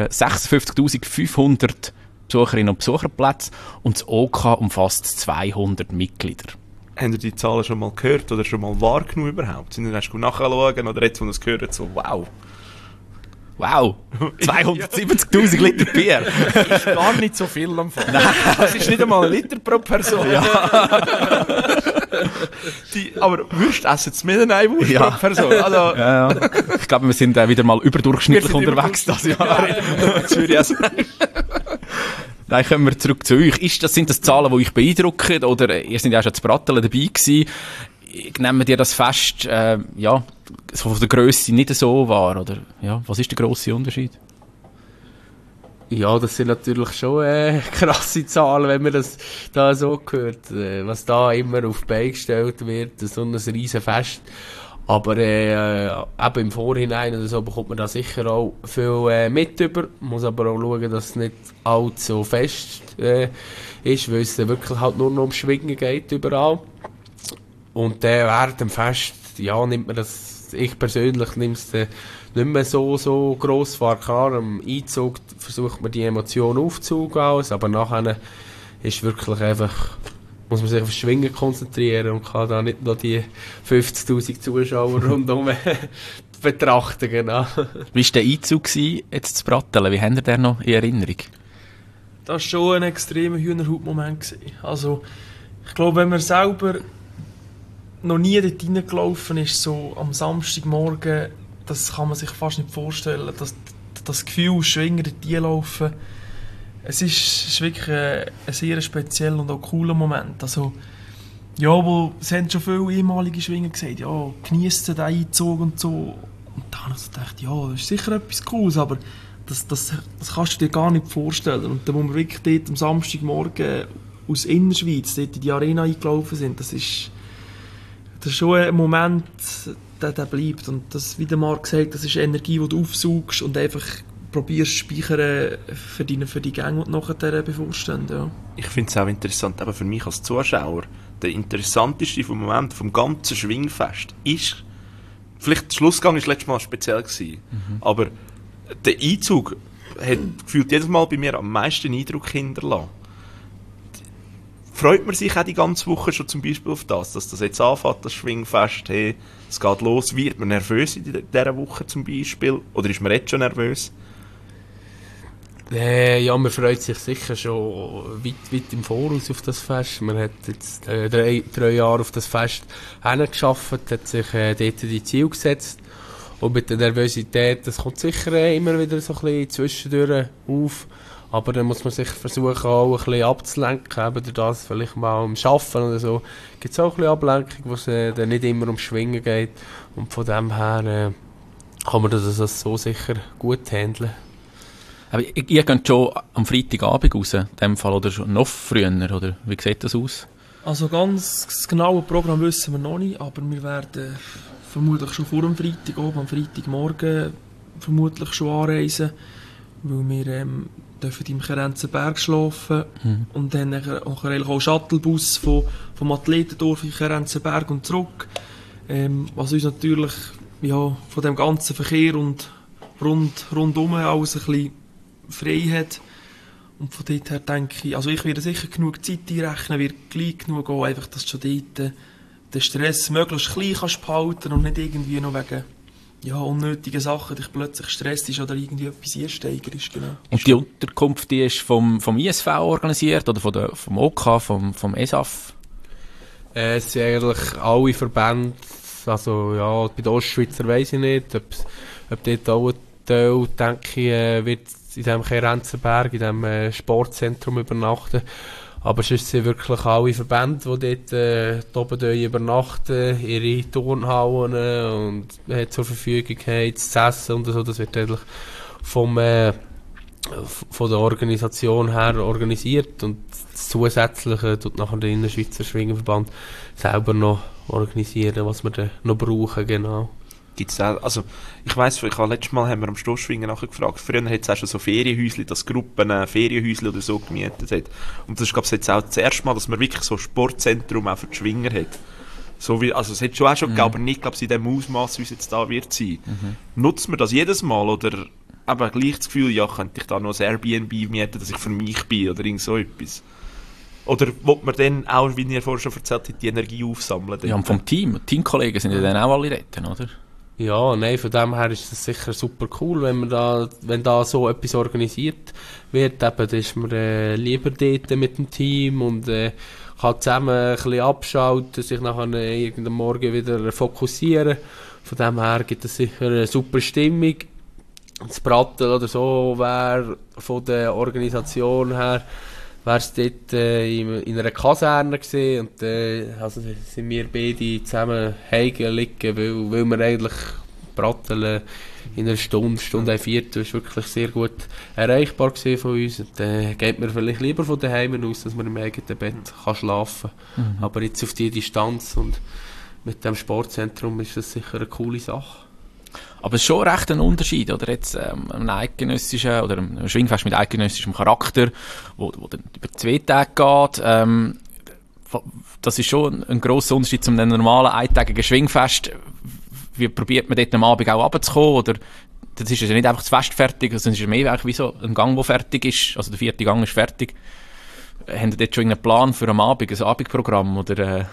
56'500 Besucherinnen und Besucherplätze und das OK umfasst 200 Mitglieder. Habt ihr die Zahlen schon mal gehört oder schon mal wahrgenommen überhaupt? Sind ihr erst nachschauen oder jetzt, wo ihr es gehört, so wow? Wow! 270'000 Liter Bier! Das ist gar nicht so viel am Anfang. Das ist nicht einmal 1 Liter pro Person. Ja. Aber Würst essen es mehr als 1 Wurst pro Person. Also, ja. Ich glaube, wir sind wieder mal überdurchschnittlich unterwegs das Jahr. Nein, kommen wir zurück zu euch. Sind das Zahlen, die euch beeindrucken? Oder ihr seid ja schon zu Bratteln dabei gewesen. Nehmen dir das fest, so von der Grösse nicht so wahr? Oder, ja, was ist der grosse Unterschied? Ja, das sind natürlich schon krasse Zahlen, wenn man das da so hört. Was da immer auf die Beine gestellt wird, so ein riesen Fest. Aber eben im Vorhinein oder so bekommt man da sicher auch viel mit über. Muss aber auch schauen, dass es nicht allzu fest ist, weil es wirklich halt nur noch um Schwingen geht überall. Und während dem Fest, ja, nimmt man das, ich persönlich nehme es nicht mehr so gross wahr. Klar, am Einzug versucht man die Emotionen aufzugehen, aber nachher ist wirklich einfach, muss man sich auf das Schwingen konzentrieren und kann da nicht noch die 50'000 Zuschauer rundum betrachten, genau. Wie war der Einzug jetzt zu Bratteln? Wie habt ihr den noch in Erinnerung? Das war schon ein extremer Hühnerhaut-Moment. Also, ich glaube, wenn man selber noch nie dort reingelaufen ist, so am Samstagmorgen, das kann man sich fast nicht vorstellen, dass das Gefühl, Schwinger dort laufen, es ist wirklich ein sehr spezieller und auch cooler Moment. Also, ja, es haben schon viele ehemalige Schwinger gesagt, ja, genießt den Einzug und so. Und dann habe ich so gedacht, ja, das ist sicher etwas Cooles, aber das kannst du dir gar nicht vorstellen. Und dann muss man wirklich dort am Samstagmorgen aus Innerschweiz dort in die Arena eingelaufen sind, das ist schon ein Moment, der bleibt. Und das, wie der Marc gesagt, das ist Energie, die du aufsaugst und einfach probierst zu speichern für die Gänge, die nachher bevorstehen. Ja. Ich finde es auch interessant, aber für mich als Zuschauer, der interessanteste Moment vom ganzen Schwingfest ist, vielleicht der Schlussgang war letztes Mal speziell gewesen, aber der Einzug hat gefühlt jedes Mal bei mir am meisten Eindruck hinterlassen. Freut man sich auch die ganze Woche schon zum Beispiel auf das, dass das jetzt anfängt, das Schwingfest, hey, es geht los, wird man nervös in dieser Woche zum Beispiel, oder ist man jetzt schon nervös? Ja, man freut sich sicher schon weit im Voraus auf das Fest. Man hat jetzt 3 Jahre auf das Fest hingearbeitet, hat sich dort die Ziele gesetzt. Und mit der Nervosität, das kommt sicher immer wieder so ein bisschen zwischendurch auf. Aber dann muss man sich versuchen, auch ein bisschen abzulenken. Eben durch das vielleicht mal am Arbeiten oder so. Gibt es auch ein bisschen Ablenkung, wo es dann nicht immer ums Schwingen geht. Und von dem her kann man das so sicher gut handeln. Aber ihr geht schon am Freitagabend raus, in dem Fall, oder schon noch früher, oder wie sieht das aus? Also ganz das genaue Programm wissen wir noch nicht, aber wir werden vermutlich schon vor dem Freitag, am Freitagmorgen vermutlich schon anreisen, weil wir dürfen im Kerenzenberg schlafen und dann auch einen Shuttlebus vom Athletendorf in Kerenzenberg und zurück, was uns natürlich ja, von dem ganzen Verkehr und rundum alles ein bisschen frei hat. Und von dort her denke ich, also ich werde sicher genug Zeit einrechnen, wird gleich genug gehen, einfach, dass du schon dort den Stress möglichst klein kannst behalten und nicht irgendwie noch wegen unnötigen Sachen dich plötzlich stresst ist oder irgendwie etwas einsteigerst. Genau. Und die Unterkunft, die ist vom ISV organisiert oder vom OK, vom ESAF? Es sind eigentlich alle Verbände, also ja, bei den Ostschweizer weiss ich nicht, ob dort auch ein Teil, denke ich, wird in diesem Kerenzenberg, in diesem Sportzentrum übernachten. Aber sonst sind wirklich alle Verbände, die dort oben übernachten, ihre Turnhallen und zur Verfügung haben, zu essen und so. Das wird eigentlich von der Organisation her organisiert. Und das Zusätzliche tut nachher der Innerschweizer Schwingerverband selber noch organisieren, was wir dann noch brauchen, genau. Gibt's auch, also ich weiss, letztes Mal haben wir am Stossschwingen nachher gefragt, früher hat es auch schon so Ferienhäusli, dass Gruppen Ferienhäusli oder so gemietet hat. Und das ist, glaube ich, jetzt auch das erste Mal, dass man wirklich so ein Sportzentrum auch für die Schwinger hat. So wie, also es hat schon auch schon gegeben, aber nicht, glaube ich, in dem Ausmaß, wie es jetzt da wird sein. Nutzt man das jedes Mal oder eben gleich das Gefühl, ja, könnte ich da noch ein Airbnb mieten, dass ich für mich bin oder irgend so etwas? Oder will man dann auch, wie ihr vorher schon erzählt habt, die Energie aufsammeln? Ja, und vom Teamkollegen sind ja dann auch alle dort, oder? Ja, nein, von dem her ist das sicher super cool, wenn da so etwas organisiert wird. Eben, dann ist man lieber dort mit dem Team und kann zusammen ein bisschen abschalten, sich nachher irgendeinen Morgen wieder fokussieren. Von dem her gibt es sicher eine super Stimmung. Das Bratteln oder so wäre von der Organisation her wäre es dort in einer Kaserne gewesen und also sind wir beide zusammen heim liegen, weil wir eigentlich Bratteln in einer Stunde 1/4 ist wirklich sehr gut erreichbar gewesen von uns. Und geht man vielleicht lieber von daheim aus, dass man im eigenen Bett kann schlafen kann. Aber jetzt auf die Distanz und mit dem Sportzentrum ist das sicher eine coole Sache. Aber es ist schon recht ein Unterschied, oder? Jetzt, ein eidgenössischen, oder ein Schwingfest mit eidgenössischem Charakter, wo dann über 2 Tage geht. Das ist schon ein grosser Unterschied zum normalen eintägigen Schwingfest. Wie probiert man dort am Abend auch runterzukommen? Oder, das ist ja nicht einfach das Fest fertig, sondern es ist mehr wie so ein Gang, der fertig ist. Also der 4. Gang ist fertig. Haben Sie dort schon einen Plan für am Abend, ein Abendprogramm oder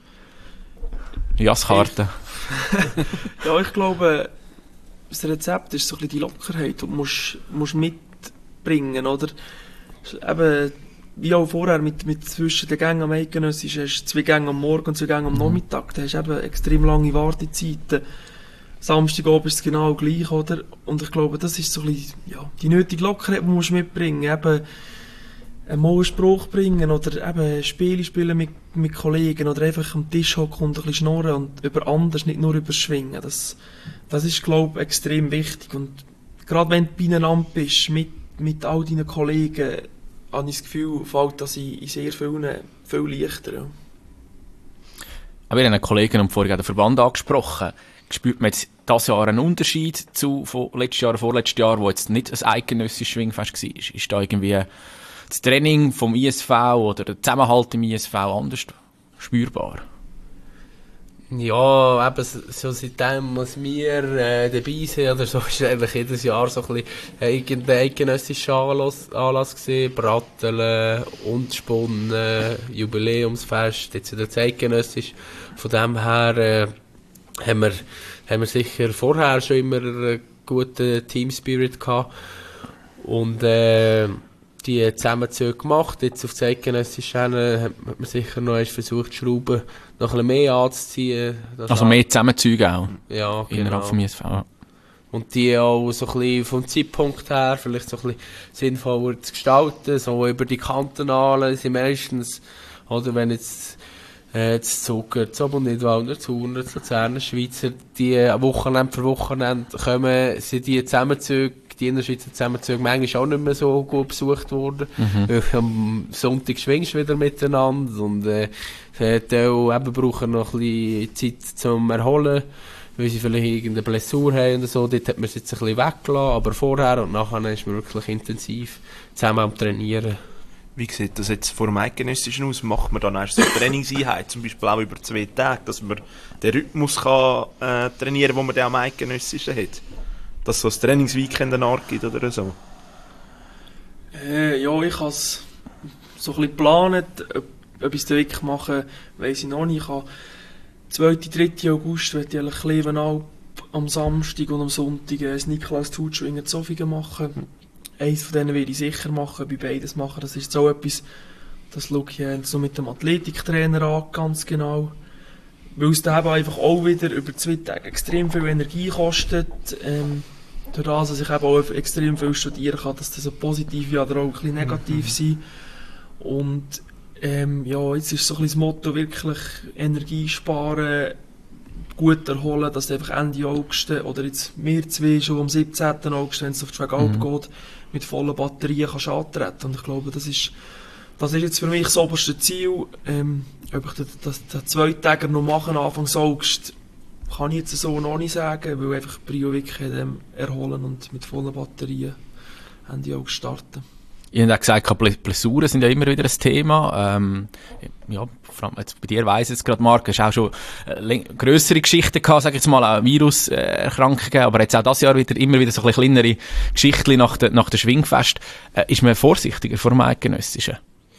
Jasskarte? Ja, ich glaube, das Rezept ist so ein bisschen die Lockerheit, die du musst mitbringen, oder? Eben, wie auch vorher mit zwischen den Gängen am Eidgenössisch hast du 2 Gänge am Morgen und 2 Gänge am Nachmittag, da hast du eben extrem lange Wartezeiten. Samstagabend ist es genau gleich, oder? Und ich glaube, das ist so ein bisschen, ja, die nötige Lockerheit, die du mitbringen musst. Eben, mal einen Spruch bringen oder eben Spiele spielen mit Kollegen oder einfach am Tisch hocken und ein bisschen schnurren und über anders, nicht nur über Schwingen. Das ist, glaube ich, extrem wichtig. Und gerade wenn du beieinander bist, mit all deinen Kollegen, habe ich das Gefühl, fällt das in sehr vielen viel leichter. Ja. Aber wir haben einen Kollegen und vorhin den Verband angesprochen. Spürt man jetzt dieses Jahr einen Unterschied von letztes Jahr, vorletztes Jahr, wo jetzt nicht ein eidgenössisches Schwingfest war? Ist da irgendwie das Training vom ISV oder der Zusammenhalt im ISV anders spürbar? Ja, eben so seitdem, als wir dabei sind oder so, ist eigentlich jedes Jahr so ein bisschen eidgenössischer Anlass gewesen. Bratteln, Unspunnen, Jubiläumsfest, jetzt wieder zeitgenössisch. Von dem her haben wir sicher vorher schon immer einen guten Team-Spirit gehabt. Und die Zusammenzüge gemacht. Jetzt auf zeitgenössische Schiene hat man sicher noch versucht, die Schrauben noch ein bisschen mehr anzuziehen. Also mehr Zusammenzüge auch? Ja, genau. Innerhalb vom ISV. Und die auch so ein bisschen vom Zeitpunkt her vielleicht so ein bisschen sinnvoller zu gestalten. So über die Kantonalen sind meistens, oder wenn jetzt das Zucker, das Oberniedwalder, das Urner, das Luzerner, Schweizer, die Wochenende für Wochenende kommen, sind die Zusammenzüge, die Innerschweizer Zusammenzüge manchmal auch nicht mehr so gut besucht worden. Weil am Sonntag schwingst du wieder miteinander und die eben brauchen noch ein bisschen Zeit zum Erholen, weil sie vielleicht irgendeine Blessur haben oder so. Dort hat man es jetzt ein bisschen weggelassen, aber vorher und nachher ist man wirklich intensiv zusammen am Trainieren. Wie sieht das jetzt vor dem Eidgenössischen aus? Macht man dann erst so eine Trainingseinheit, zum Beispiel auch über 2 Tage, dass man den Rhythmus kann, trainieren kann, den man dann am Eidgenössischen hat? Dass es so ein Trainingsweekend eine Art gibt oder so? Ja, ich habe es so ein bisschen geplant, ob ich es wirklich mache, weiss ich noch nicht. Ich habe 2. 3. August werde ich Klevenalp am Samstag und am Sonntag das Nikolaus-Tutschwingen in Zofingen machen. Eins von denen will ich sicher machen, bei beides machen. Das ist so etwas, das schaue ich so mit dem Athletiktrainer an, ganz genau. Weil es dann einfach auch wieder über 2 Tage extrem viel Energie kostet. Durch das, dass ich eben auch extrem viel studieren kann, dass das so positiv wie oder auch ein bisschen negativ sein. Und ja, jetzt ist so ein bisschen das Motto wirklich Energie sparen, gut erholen, dass du einfach Ende August oder jetzt wir 2 schon am 17. August, wenn es auf die Schwegalp geht, mit vollen Batterien kannst antreten. Und ich glaube, das ist jetzt für mich das oberste Ziel. Ob ich den 2 Tage noch machen, Anfang August, kann ich jetzt so noch nicht sagen, weil einfach Prio wirklich erholen und mit vollen Batterien Ende August starten. Ich habe auch gesagt, Blessuren sind ja immer wieder ein Thema. Ja, vor allem jetzt bei dir weiss ich jetzt gerade, Marc, hast auch schon grössere Geschichten gehabt, sag ich jetzt mal, auch Viruserkrankungen, aber jetzt auch dieses Jahr immer wieder so ein bisschen kleinere Geschichten nach der Schwingfest. Ist man vorsichtiger vor dem Eidgenössischen?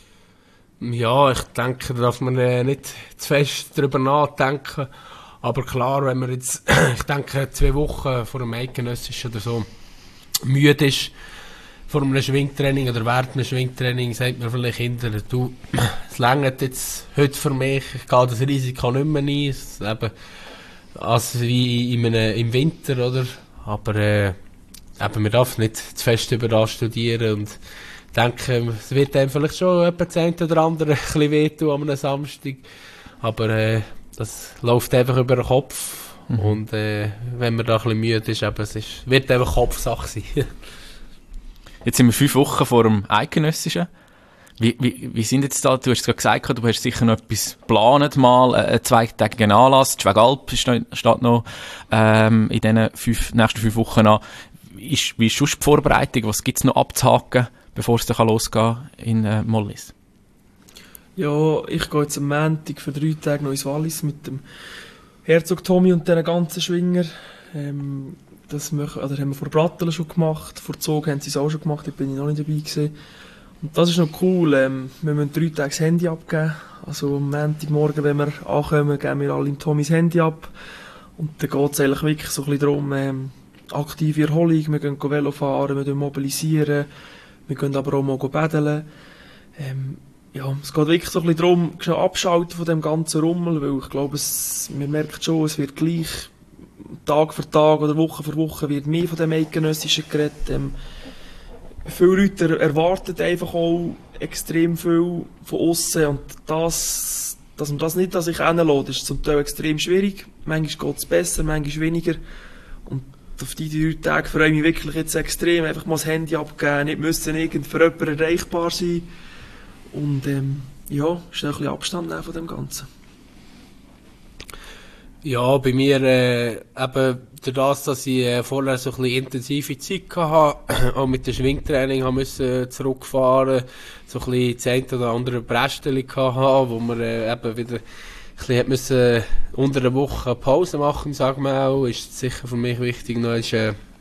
Ja, ich denke, da darf man nicht zu fest darüber nachdenken. Aber klar, wenn man jetzt, ich denke, 2 Wochen vor dem Eidgenössischen oder so müde ist, vor einem Schwingtraining oder während einem Schwingtraining, sagt man vielleicht hinterher, du, es reicht jetzt heute für mich, ich gehe das Risiko nicht mehr ein, es eben, also wie im Winter, oder? Aber eben, man darf nicht zu fest über das studieren und ich denke, es wird einem vielleicht schon etwa das eine oder andere ein bisschen wehtun an einem Samstag, aber das läuft einfach über den Kopf und wenn man da ein bisschen müde ist, eben, wird einfach Kopfsache sein. Jetzt sind wir 5 Wochen vor dem Eidgenössischen. Wie sind jetzt da, du hast es gerade gesagt, du hast sicher noch etwas geplant, mal einen 2-tägigen Anlass, die Schwegalp steht noch in diesen nächsten 5 Wochen an. Wie ist sonst die Vorbereitung? Was gibt es noch abzuhaken, bevor es dann losgehen in Mollis? Ja, ich gehe jetzt am Montag für 3 Tage noch ins Wallis mit dem Herzog Tommy und den ganzen Schwinger. Das haben wir vor Bratteln schon gemacht, vor Zog haben sie es auch schon gemacht, da bin ich noch nicht dabei gewesen. Und das ist noch cool, wir müssen 3 Tage das Handy abgeben, also am Montagmorgen, wenn wir ankommen, geben wir alle im Tommys Handy ab. Und dann geht es eigentlich wirklich so ein bisschen darum, aktive Erholung, wir gehen Velo fahren, wir gehen mobilisieren, wir gehen aber auch mal paddeln. Ja, es geht wirklich so ein bisschen darum, schon abschalten von dem ganzen Rummel, weil ich glaube, man merkt schon, es wird gleich Tag für Tag oder Woche für Woche wird mehr von dem Eidgenössischen geredet. Viele Leute erwarten einfach auch extrem viel von aussen und dass man das nicht an sich hinlässt, ist zum Teil extrem schwierig. Manchmal geht es besser, manchmal weniger. Und auf die 3 Tage freue ich mich wirklich jetzt extrem. Einfach mal das Handy abgeben, nicht müssen irgend für jemanden erreichbar sein. Und ja, schnell ein bisschen Abstand nehmen von dem Ganzen. Ja, bei mir eben durch das, dass ich vorher so ein bisschen intensive Zeit hatte, auch mit dem Schwingtraining haben müssen zurückfahren, so ein bisschen das eine oder andere Brästchen hatte, wo man eben wieder ein bisschen hat müssen unter der Woche Pause machen, sagen wir auch, ist sicher für mich wichtig, noch ist,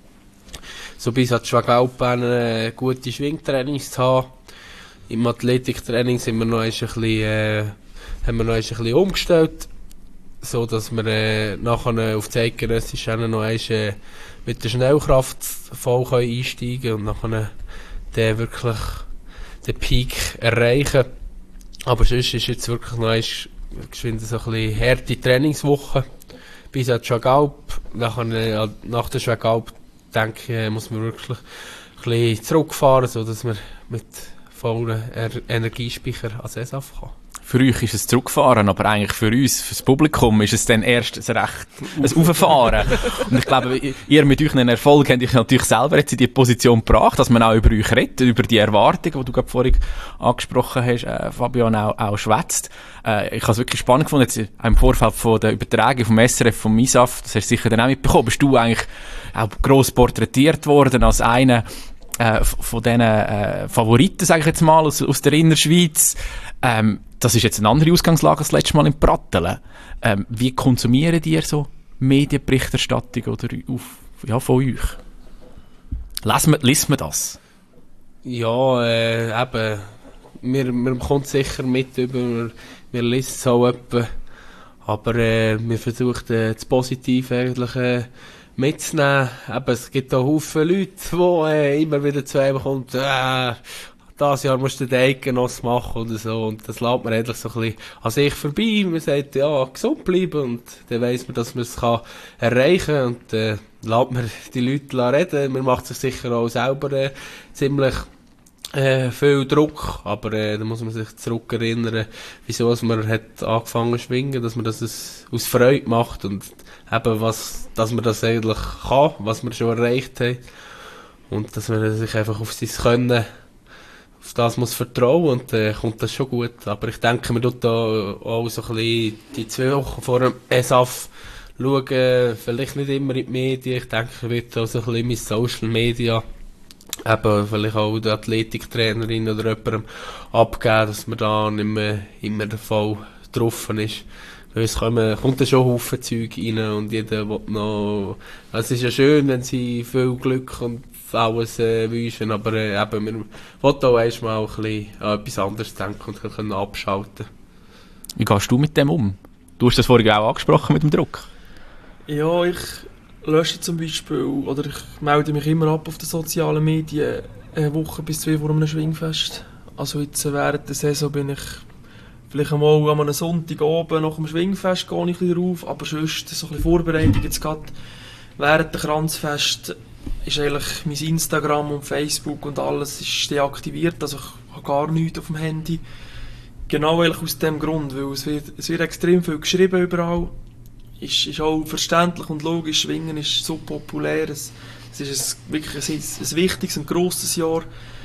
so bis an die Schwagalpen gute Schwingtrainings zu haben. Im Athletiktraining sind wir noch ein bisschen, haben wir noch ein bisschen umgestellt, so dass wir nachher auf die Eidgenössische noch einmal mit der Schnellkraft voll einsteigen können und nachher den wirklich den Peak erreichen. Aber sonst ist jetzt wirklich noch geschwind so ein bisschen harte Trainingswoche bis an die Schwagalp. Nachher, nach der Schwagalp, denke ich, muss man wirklich ein bisschen zurückfahren, so dass man mit vollen Energiespeicher ans ESAF kann. Für euch ist es zurückfahren, aber eigentlich für uns, für das Publikum, ist es dann erst ein Auffahren. Und ich glaube, ihr mit euren Erfolg habt euch natürlich selber jetzt in die Position gebracht, dass man auch über euch redet, über die Erwartungen, die du gerade vorhin angesprochen hast, Fabian, auch schwätzt. Ich habe es wirklich spannend gefunden, jetzt im Vorfeld von der Übertragung vom SRF, vom MISAF, das hast du sicher dann auch mitbekommen, bist du eigentlich auch gross porträtiert worden als einer von diesen Favoriten, sage ich jetzt mal, aus der Innerschweiz. Das ist jetzt eine andere Ausgangslage als das letzte Mal in Pratteln. Wie konsumieren ihr so Medienberichterstattung oder von euch? Liest man das? Ja, eben. Wir kommt sicher mit über, wir lesen es auch etwa. Aber wir versuchen das Positive eigentlich mitzunehmen. Eben, es gibt auch Haufen Leute, die immer wieder zu einem kommen, das Jahr musst du den Eidgenoss machen oder so. Und das lässt man endlich so ein bisschen an sich vorbei. Man sagt, ja, gesund bleiben. Und dann weiss man, dass man es erreichen kann. Und lässt man die Leute reden. Man macht sich sicher auch selber ziemlich viel Druck. Aber da muss man sich zurückerinnern, wieso man hat angefangen zu schwingen, dass man das aus Freude macht. Und eben, dass man das eigentlich kann, was wir schon erreicht haben. Und dass man sich einfach auf sein Können auf das muss vertrauen und kommt das schon gut. Aber ich denke, man tut da auch so ein bisschen die 2 Wochen vor dem ESAF schauen, vielleicht nicht immer in die Medien. Ich denke, ich werde auch so ein bisschen mit Social Media eben vielleicht auch der Athletiktrainerin oder jemandem abgeben, dass man da nicht mehr immer der Fall getroffen ist. Weil es kommt da schon Haufen Zeug rein und jeder will noch... Es ist ja schön, wenn sie viel Glück und alles wünschen, aber eben, wir wollen auch erstmal ein bisschen an etwas anderes denken und können abschalten. Wie gehst du mit dem um? Du hast das vorhin auch angesprochen mit dem Druck. Ja, ich lösche zum Beispiel, oder ich melde mich immer ab auf den sozialen Medien, eine Woche bis 2 vor einem Schwingfest. Also jetzt während der Saison bin ich vielleicht einmal an einem Sonntag oben nach dem Schwingfest gehe ich ein bisschen rauf, aber sonst so ein bisschen Vorbereitung jetzt gerade während der Kranzfest ist eigentlich mein Instagram und Facebook und alles ist deaktiviert, also ich habe gar nichts auf dem Handy. Genau eigentlich aus dem Grund, weil es wird extrem viel geschrieben überall. Ist auch verständlich und logisch, Schwingen ist so populär, es ist wirklich ein wichtiges und grosses Jahr.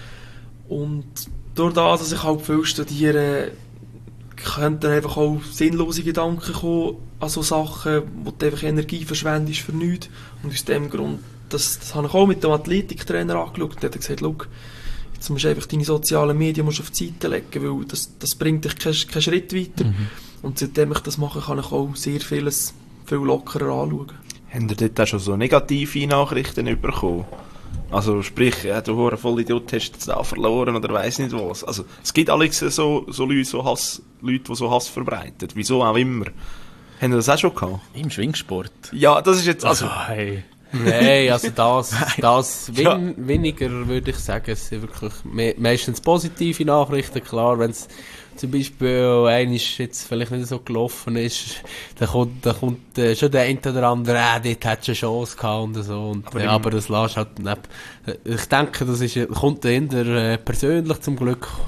Und durch das, dass ich halt viel studiere, könnten dann einfach auch sinnlose Gedanken kommen an so Sachen, wo du einfach Energie verschwendest für nichts. Und aus dem Grund, das habe ich auch mit dem Athletiktrainer angeschaut, der hat gesagt, schau, jetzt musst du einfach deine sozialen Medien auf die Seite legen, weil das bringt dich keinen Schritt weiter. Mhm. Und seitdem ich das mache, kann ich auch sehr vieles viel lockerer anschauen. Habt ihr dort auch schon so negative Nachrichten bekommen? Also sprich, du hoher Vollidiot hast jetzt da verloren oder weiss nicht was. Also es gibt Alex so Leute, die so Hass verbreiten. Wieso auch immer. Haben ihr das auch schon gehabt? Im Schwingsport? Ja, das ist jetzt... Also, hey. Nein, also das weniger würde ich sagen. Es sind wirklich meistens positive Nachrichten. Klar, wenn es zum Beispiel eines jetzt vielleicht nicht so gelaufen ist, dann kommt schon der eine oder andere, dort hat schon Chance gehabt und so. Und, aber das lässt halt nicht. Ich denke, das kommt eher persönlich zum Glück.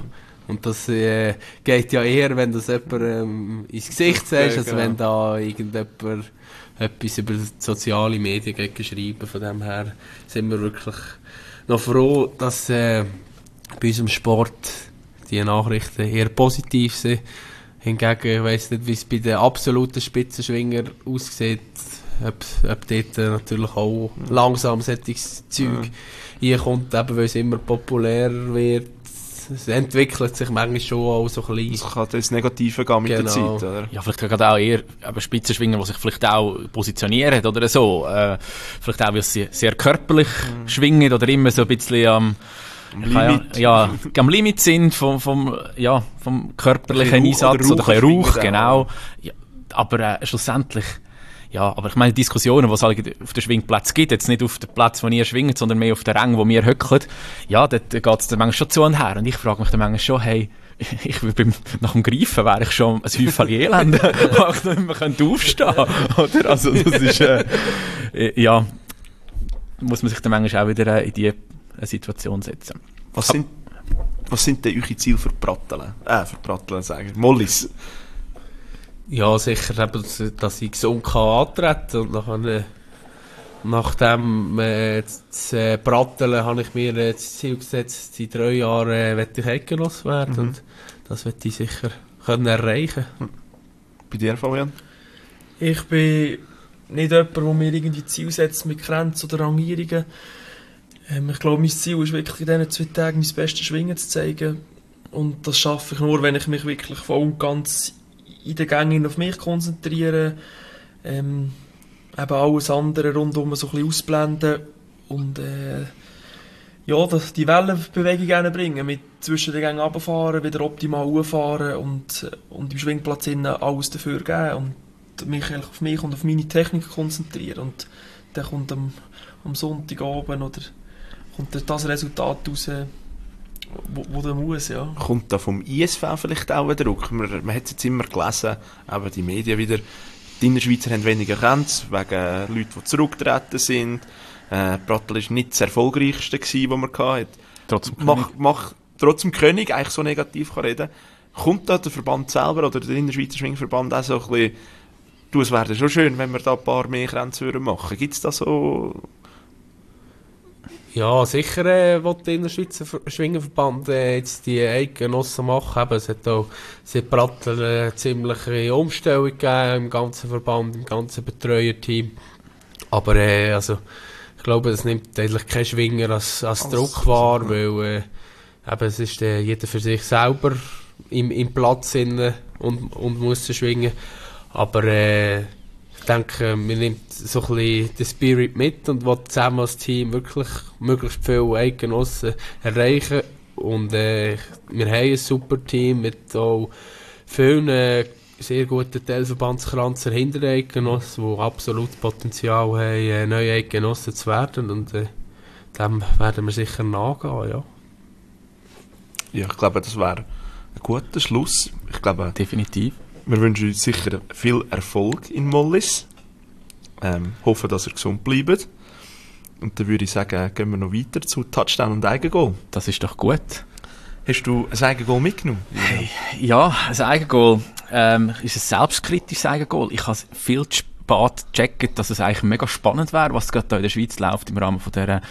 Und das geht ja eher, wenn das jemand ins Gesicht sagst, als wenn da irgendjemand etwas über soziale Medien geschrieben. Von dem her sind wir wirklich noch froh, dass bei unserem Sport die Nachrichten eher positiv sind. Hingegen, ich weiss nicht, wie es bei den absoluten Spitzenschwingern aussieht, ob dort natürlich auch langsam solches Zeug reinkommt, eben weil es immer populärer wird. Es entwickelt sich manchmal schon auch so ein bisschen. Das kann das Negative gehen mit der Zeit, oder? Ja, vielleicht gerade auch eher Spitzenschwinger, die sich vielleicht auch positionieren oder so. Vielleicht auch, weil sie sehr körperlich schwingen oder immer so ein bisschen am Limit sind vom körperlichen Einsatz oder ein bisschen Rauch, genau. Ja, aber schlussendlich, ja, aber ich meine, Diskussionen, die es halt auf den Schwingplätzen gibt, jetzt nicht auf dem Platz, wo ihr schwingt, sondern mehr auf den Rängen, wo wir höckeln, ja, dort geht es dann manchmal schon zu und her. Und ich frage mich dann manchmal schon, hey, nach dem Greifen wäre ich schon ein Häufchen Elend, wo ich nicht mehr aufstehen könnte. Oder? Also, das ist, ja, muss man sich dann manchmal auch wieder in die Situation setzen. Was sind denn eure Ziele für Pratteln? Sagen. Mollis. Ja, sicher, eben, dass ich gesund antreten kann. Und nachdem das Pratteln habe ich mir das Ziel gesetzt, in 3 Jahren möchte ich Eidgenoss werden. Und das möchte ich sicher können erreichen. Bei dir, Fabian? Ich bin nicht jemand, der mir irgendwie Ziel setzt mit Grenzen oder Rangierungen. Ich glaube, mein Ziel ist wirklich in diesen 2 Tagen mein bestes Schwingen zu zeigen. Und das schaffe ich nur, wenn ich mich wirklich voll und ganz in den Gängen auf mich konzentriere. Eben alles andere rundum so ein bisschen ausblenden. Und die Wellenbewegung bringen. Mit zwischen den Gängen runterfahren, wieder optimal hochfahren und im Schwingplatz alles dafür geben. Und mich auf mich und auf meine Technik konzentrieren. Und dann kommt am Sonntagabend oder kommt das Resultat raus, wo der muss, ja. Kommt da vom ISV vielleicht auch ein Druck? Man hat es jetzt immer gelesen, aber die Medien wieder, die Innerschweizer haben weniger Grenzen, wegen Leuten, die zurückgetreten sind. Pratteln war nicht das erfolgreichste, das man hatte. Trotzdem König eigentlich so negativ kann reden. Kommt da der Verband selber oder der Innerschweizer Schwingverband auch so ein bisschen, es wäre schon schön, wenn wir da ein paar mehr Grenzen machen würden. Gibt es da so... Ja, sicher will der Innerschweizer Schwingerverband jetzt die Eidgenossen machen. Eben, es hat auch seit Pratteln eine ziemliche Umstellung gegeben im ganzen Verband, im ganzen Betreuerteam. Aber also, ich glaube, es nimmt eigentlich kein Schwinger als Druck wahr, weil eben, es ist jeder für sich selber im Platz und muss schwingen. Aber ich denke, man nimmt so ein bisschen den Spirit mit und will zusammen als Team wirklich möglichst viele Eidgenossen erreichen. Und wir haben ein super Team mit auch vielen sehr guten Teilverbandskranzen hinter den Eidgenossen, die absolut Potenzial haben, neue Eidgenossen zu werden. Und dem werden wir sicher nachgehen, ja. Ja, ich glaube, das wäre ein guter Schluss. Ich glaube, definitiv. Wir wünschen uns sicher viel Erfolg in Mollis. Hoffen, dass ihr gesund bleibt. Und dann würde ich sagen, gehen wir noch weiter zu Touchdown und Eigengoal. Das ist doch gut. Hast du ein Eigengoal mitgenommen? Hey, ja, ein Eigengoal ist ein selbstkritisches Eigengoal. Ich habe viel zu spät gecheckt, dass es eigentlich mega spannend wäre, was gerade da in der Schweiz läuft im Rahmen von dieser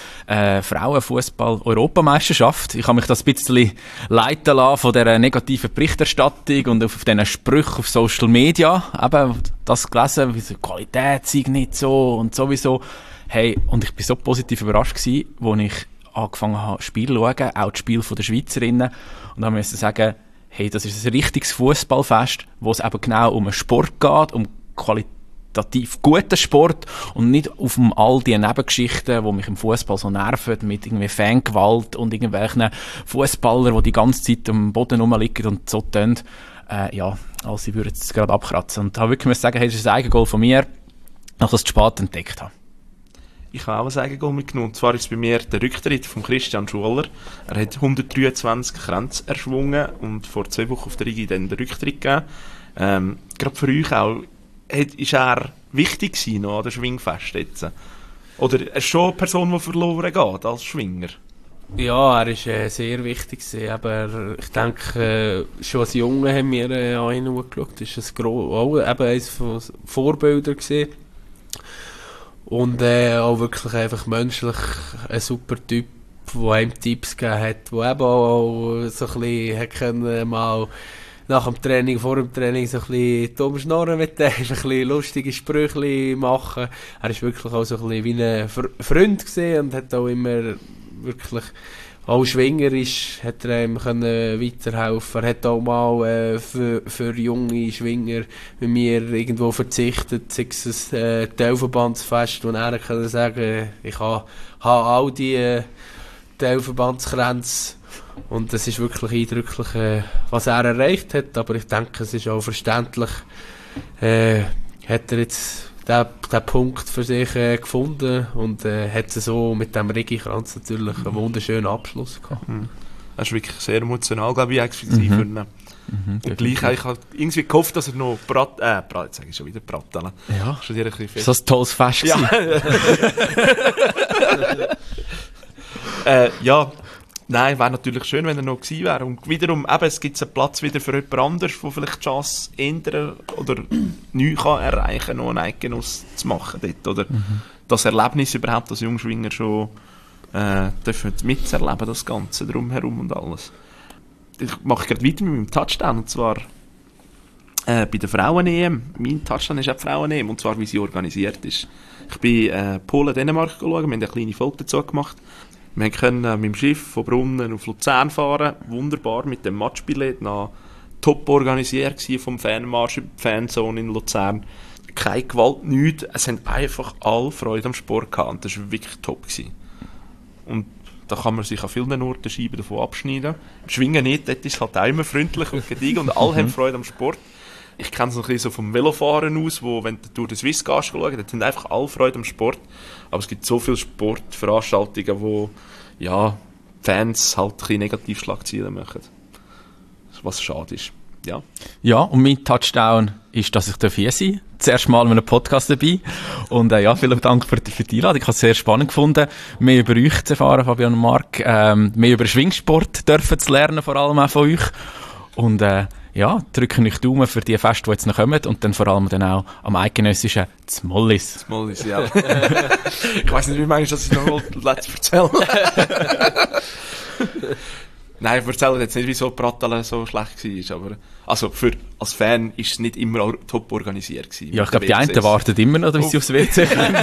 Frauenfußball-Europameisterschaft. Ich habe mich das ein bisschen leiten lassen von dieser negativen Berichterstattung und auf diesen Sprüchen auf Social Media. Eben das gelesen, wie so, Qualität sei nicht so und sowieso. Hey, und ich bin so positiv überrascht gewesen, als ich angefangen habe, Spiele zu schauen, auch das Spiel der Schweizerinnen. Und dann musste ich sagen, hey, das ist ein richtiges Fußballfest, wo es eben genau um einen Sport geht, um qualitativ guten Sport und nicht auf all die Nebengeschichten, die mich im Fußball so nerven, mit irgendwie Fangewalt und irgendwelchen Fußballern, die die ganze Zeit am Boden rumliegen und so tun. Ja, also sie würden es gerade abkratzen. Und ich habe wirklich sagen, hey, das ist ein Eigengoal von mir, nachdem ich es zu spät entdeckt habe. Ich habe auch ein Eigengoal mitgenommen. Und zwar ist bei mir der Rücktritt von Christian Schuller. Er hat 123 Kränze erschwungen und vor 2 Wochen auf der Rigi dann den Rücktritt gegeben. Gerade für euch auch, ist er wichtig gewesen noch an der Schwingfest jetzt? Oder ist schon eine Person, die verloren geht als Schwinger? Ja, er ist sehr wichtig gewesen, aber ich denke, schon als Junge haben wir an ihn geschaut. Das ist auch eben eines von Vorbildern gewesen. Und auch wirklich einfach menschlich ein super Typ, der einem Tipps gegeben hat, der eben auch so ein bisschen hat können, mal nach dem Training, vor dem Training so ein bisschen dumm schnorren mit dem, ein bisschen lustige Sprüche machen. Er ist wirklich auch so ein bisschen wie ein Freund gewesen und hat auch immer wirklich, auch schwingerisch, hat er ihm können weiterhelfen. Er hat auch mal für junge Schwinger mit mir irgendwo verzichtet, sei es ein Teilverbandsfest, wo er können sagen, ich habe all die Teilverbandskränze. Und es ist wirklich eindrücklich, was er erreicht hat, aber ich denke, es ist auch verständlich, hat er jetzt den Punkt für sich gefunden und hat so mit dem Rigi-Kranz natürlich einen wunderschönen Abschluss gehabt. Das ist wirklich sehr emotional, glaube ich, exklusiv für ihn. Und gleich habe ich halt irgendwie gehofft, dass er noch jetzt sage ich schon wieder Bratteln. Ja. Schon dir ein bisschen Ist das ein tolles Fest gewesen? Ja, nein, wäre natürlich schön, wenn er noch gewesen wäre. Und wiederum, eben, es gibt einen Platz wieder für jemand anderes, der vielleicht die Chance ändern oder neu kann erreichen, noch einen Eidgenoss zu machen dort. Oder das Erlebnis überhaupt als Jungschwinger schon dürfen miterleben, das Ganze drumherum und alles. Ich mache gerade weiter mit meinem Touchdown, und zwar bei der Frauen-EM. Mein Touchdown ist auch die Frauen-EM, und zwar wie sie organisiert ist. Ich bin Polen-Dänemark schauen, wir haben eine kleine Folge dazu gemacht. Wir können mit dem Schiff von Brunnen auf Luzern fahren, wunderbar mit dem Matchbillett, top organisiert vom Fanmarsch über die Fanzone in Luzern. Keine Gewalt, nichts, es haben einfach alle Freude am Sport gehabt und das war wirklich top gewesen. Und da kann man sich an vielen Orten Scheiben davon abschneiden. Schwingen nicht, dort ist es halt auch immer freundlich und gediegen und alle haben Freude am Sport. Ich kenne es noch ein bisschen so vom Velofahren aus, wo, wenn du durch den Swiss gehst, schauen, dort haben einfach alle Freude am Sport. Aber es gibt so viele Sportveranstaltungen, wo ja, Fans halt ein bisschen Negativschlagzeilen machen. Was schade ist. Ja. Ja, und mein Touchdown ist, dass ich hier sein darf. Zuerst mal mit einem Podcast dabei. Und ja, vielen Dank für die Einladung. Ich habe es sehr spannend gefunden, mehr über euch zu erfahren, Fabian und Marc. Mehr über Schwingsport dürfen zu lernen, vor allem auch von euch. Und ja, drücken euch Daumen für die Feste, die jetzt noch kommen. Und dann vor allem dann auch am eidgenössischen Zmollis. Zmollis, ja. Ich weiss nicht, wie manchmal das ich noch letztes erzählen. Nein, ich erzähle jetzt nicht, wieso Pratteln so schlecht war, aber also als Fan war es nicht immer top organisiert gewesen. Ja, ich glaube, die einen warten immer noch, bis sie aufs WC kommen.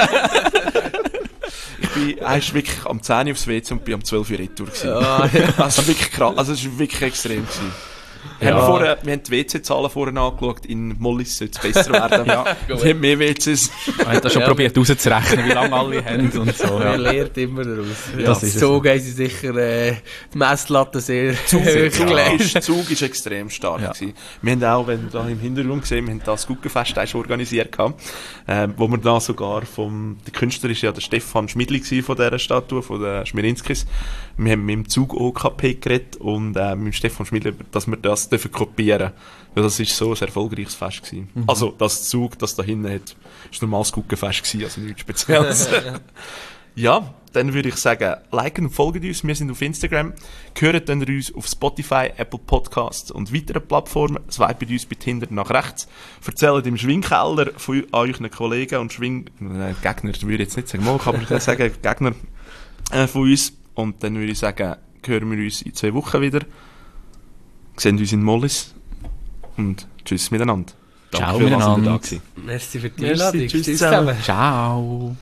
Ich bin wirklich am 10 Uhr aufs WC und bin am 12 Uhr retour gewesen. Ja. Also wirklich krass, also es war wirklich extrem gewesen. Ja. Wir haben die WC-Zahlen vorhin angeschaut, in Mollis sollte es besser werden. Ja, wir haben mehr WCs. Wir haben das schon probiert rauszurechnen, wie lange alle haben und so. Man lernt immer daraus. Ja, so gehen sie sicher die Messlatte sehr Zug ist extrem stark gewesen. Wir haben auch, wenn da im Hintergrund gesehen, wir haben das Guggenfest organisiert gehabt, wo wir da sogar der Künstler ist ja der Stefan Schmidli von dieser Statue, von den Schmirinskis. Wir haben mit dem Zug OKP geredet und mit dem Stefan Schmidli, dass wir das dürfen kopieren. Ja, das war so ein erfolgreiches Fest gewesen. Also, das Zug, das da hinten hat, ist ein normales Guggenfest gewesen, also nichts Spezielles. Ja, dann würde ich sagen, liken und folgen uns. Wir sind auf Instagram. Hören dann uns auf Spotify, Apple Podcasts und weiteren Plattformen. Swipen uns bitte hinten nach rechts. Erzählt im Schwingkeller von euren Kollegen und Gegner, würde ich jetzt nicht sagen, kann man sagen, Gegner von uns. Und dann würde ich sagen, hören wir uns in 2 Wochen wieder. Sehen uns in Mollis. Und tschüss miteinander. Ciao miteinander. Merci für die Einladung. Tschüss zusammen. Ciao.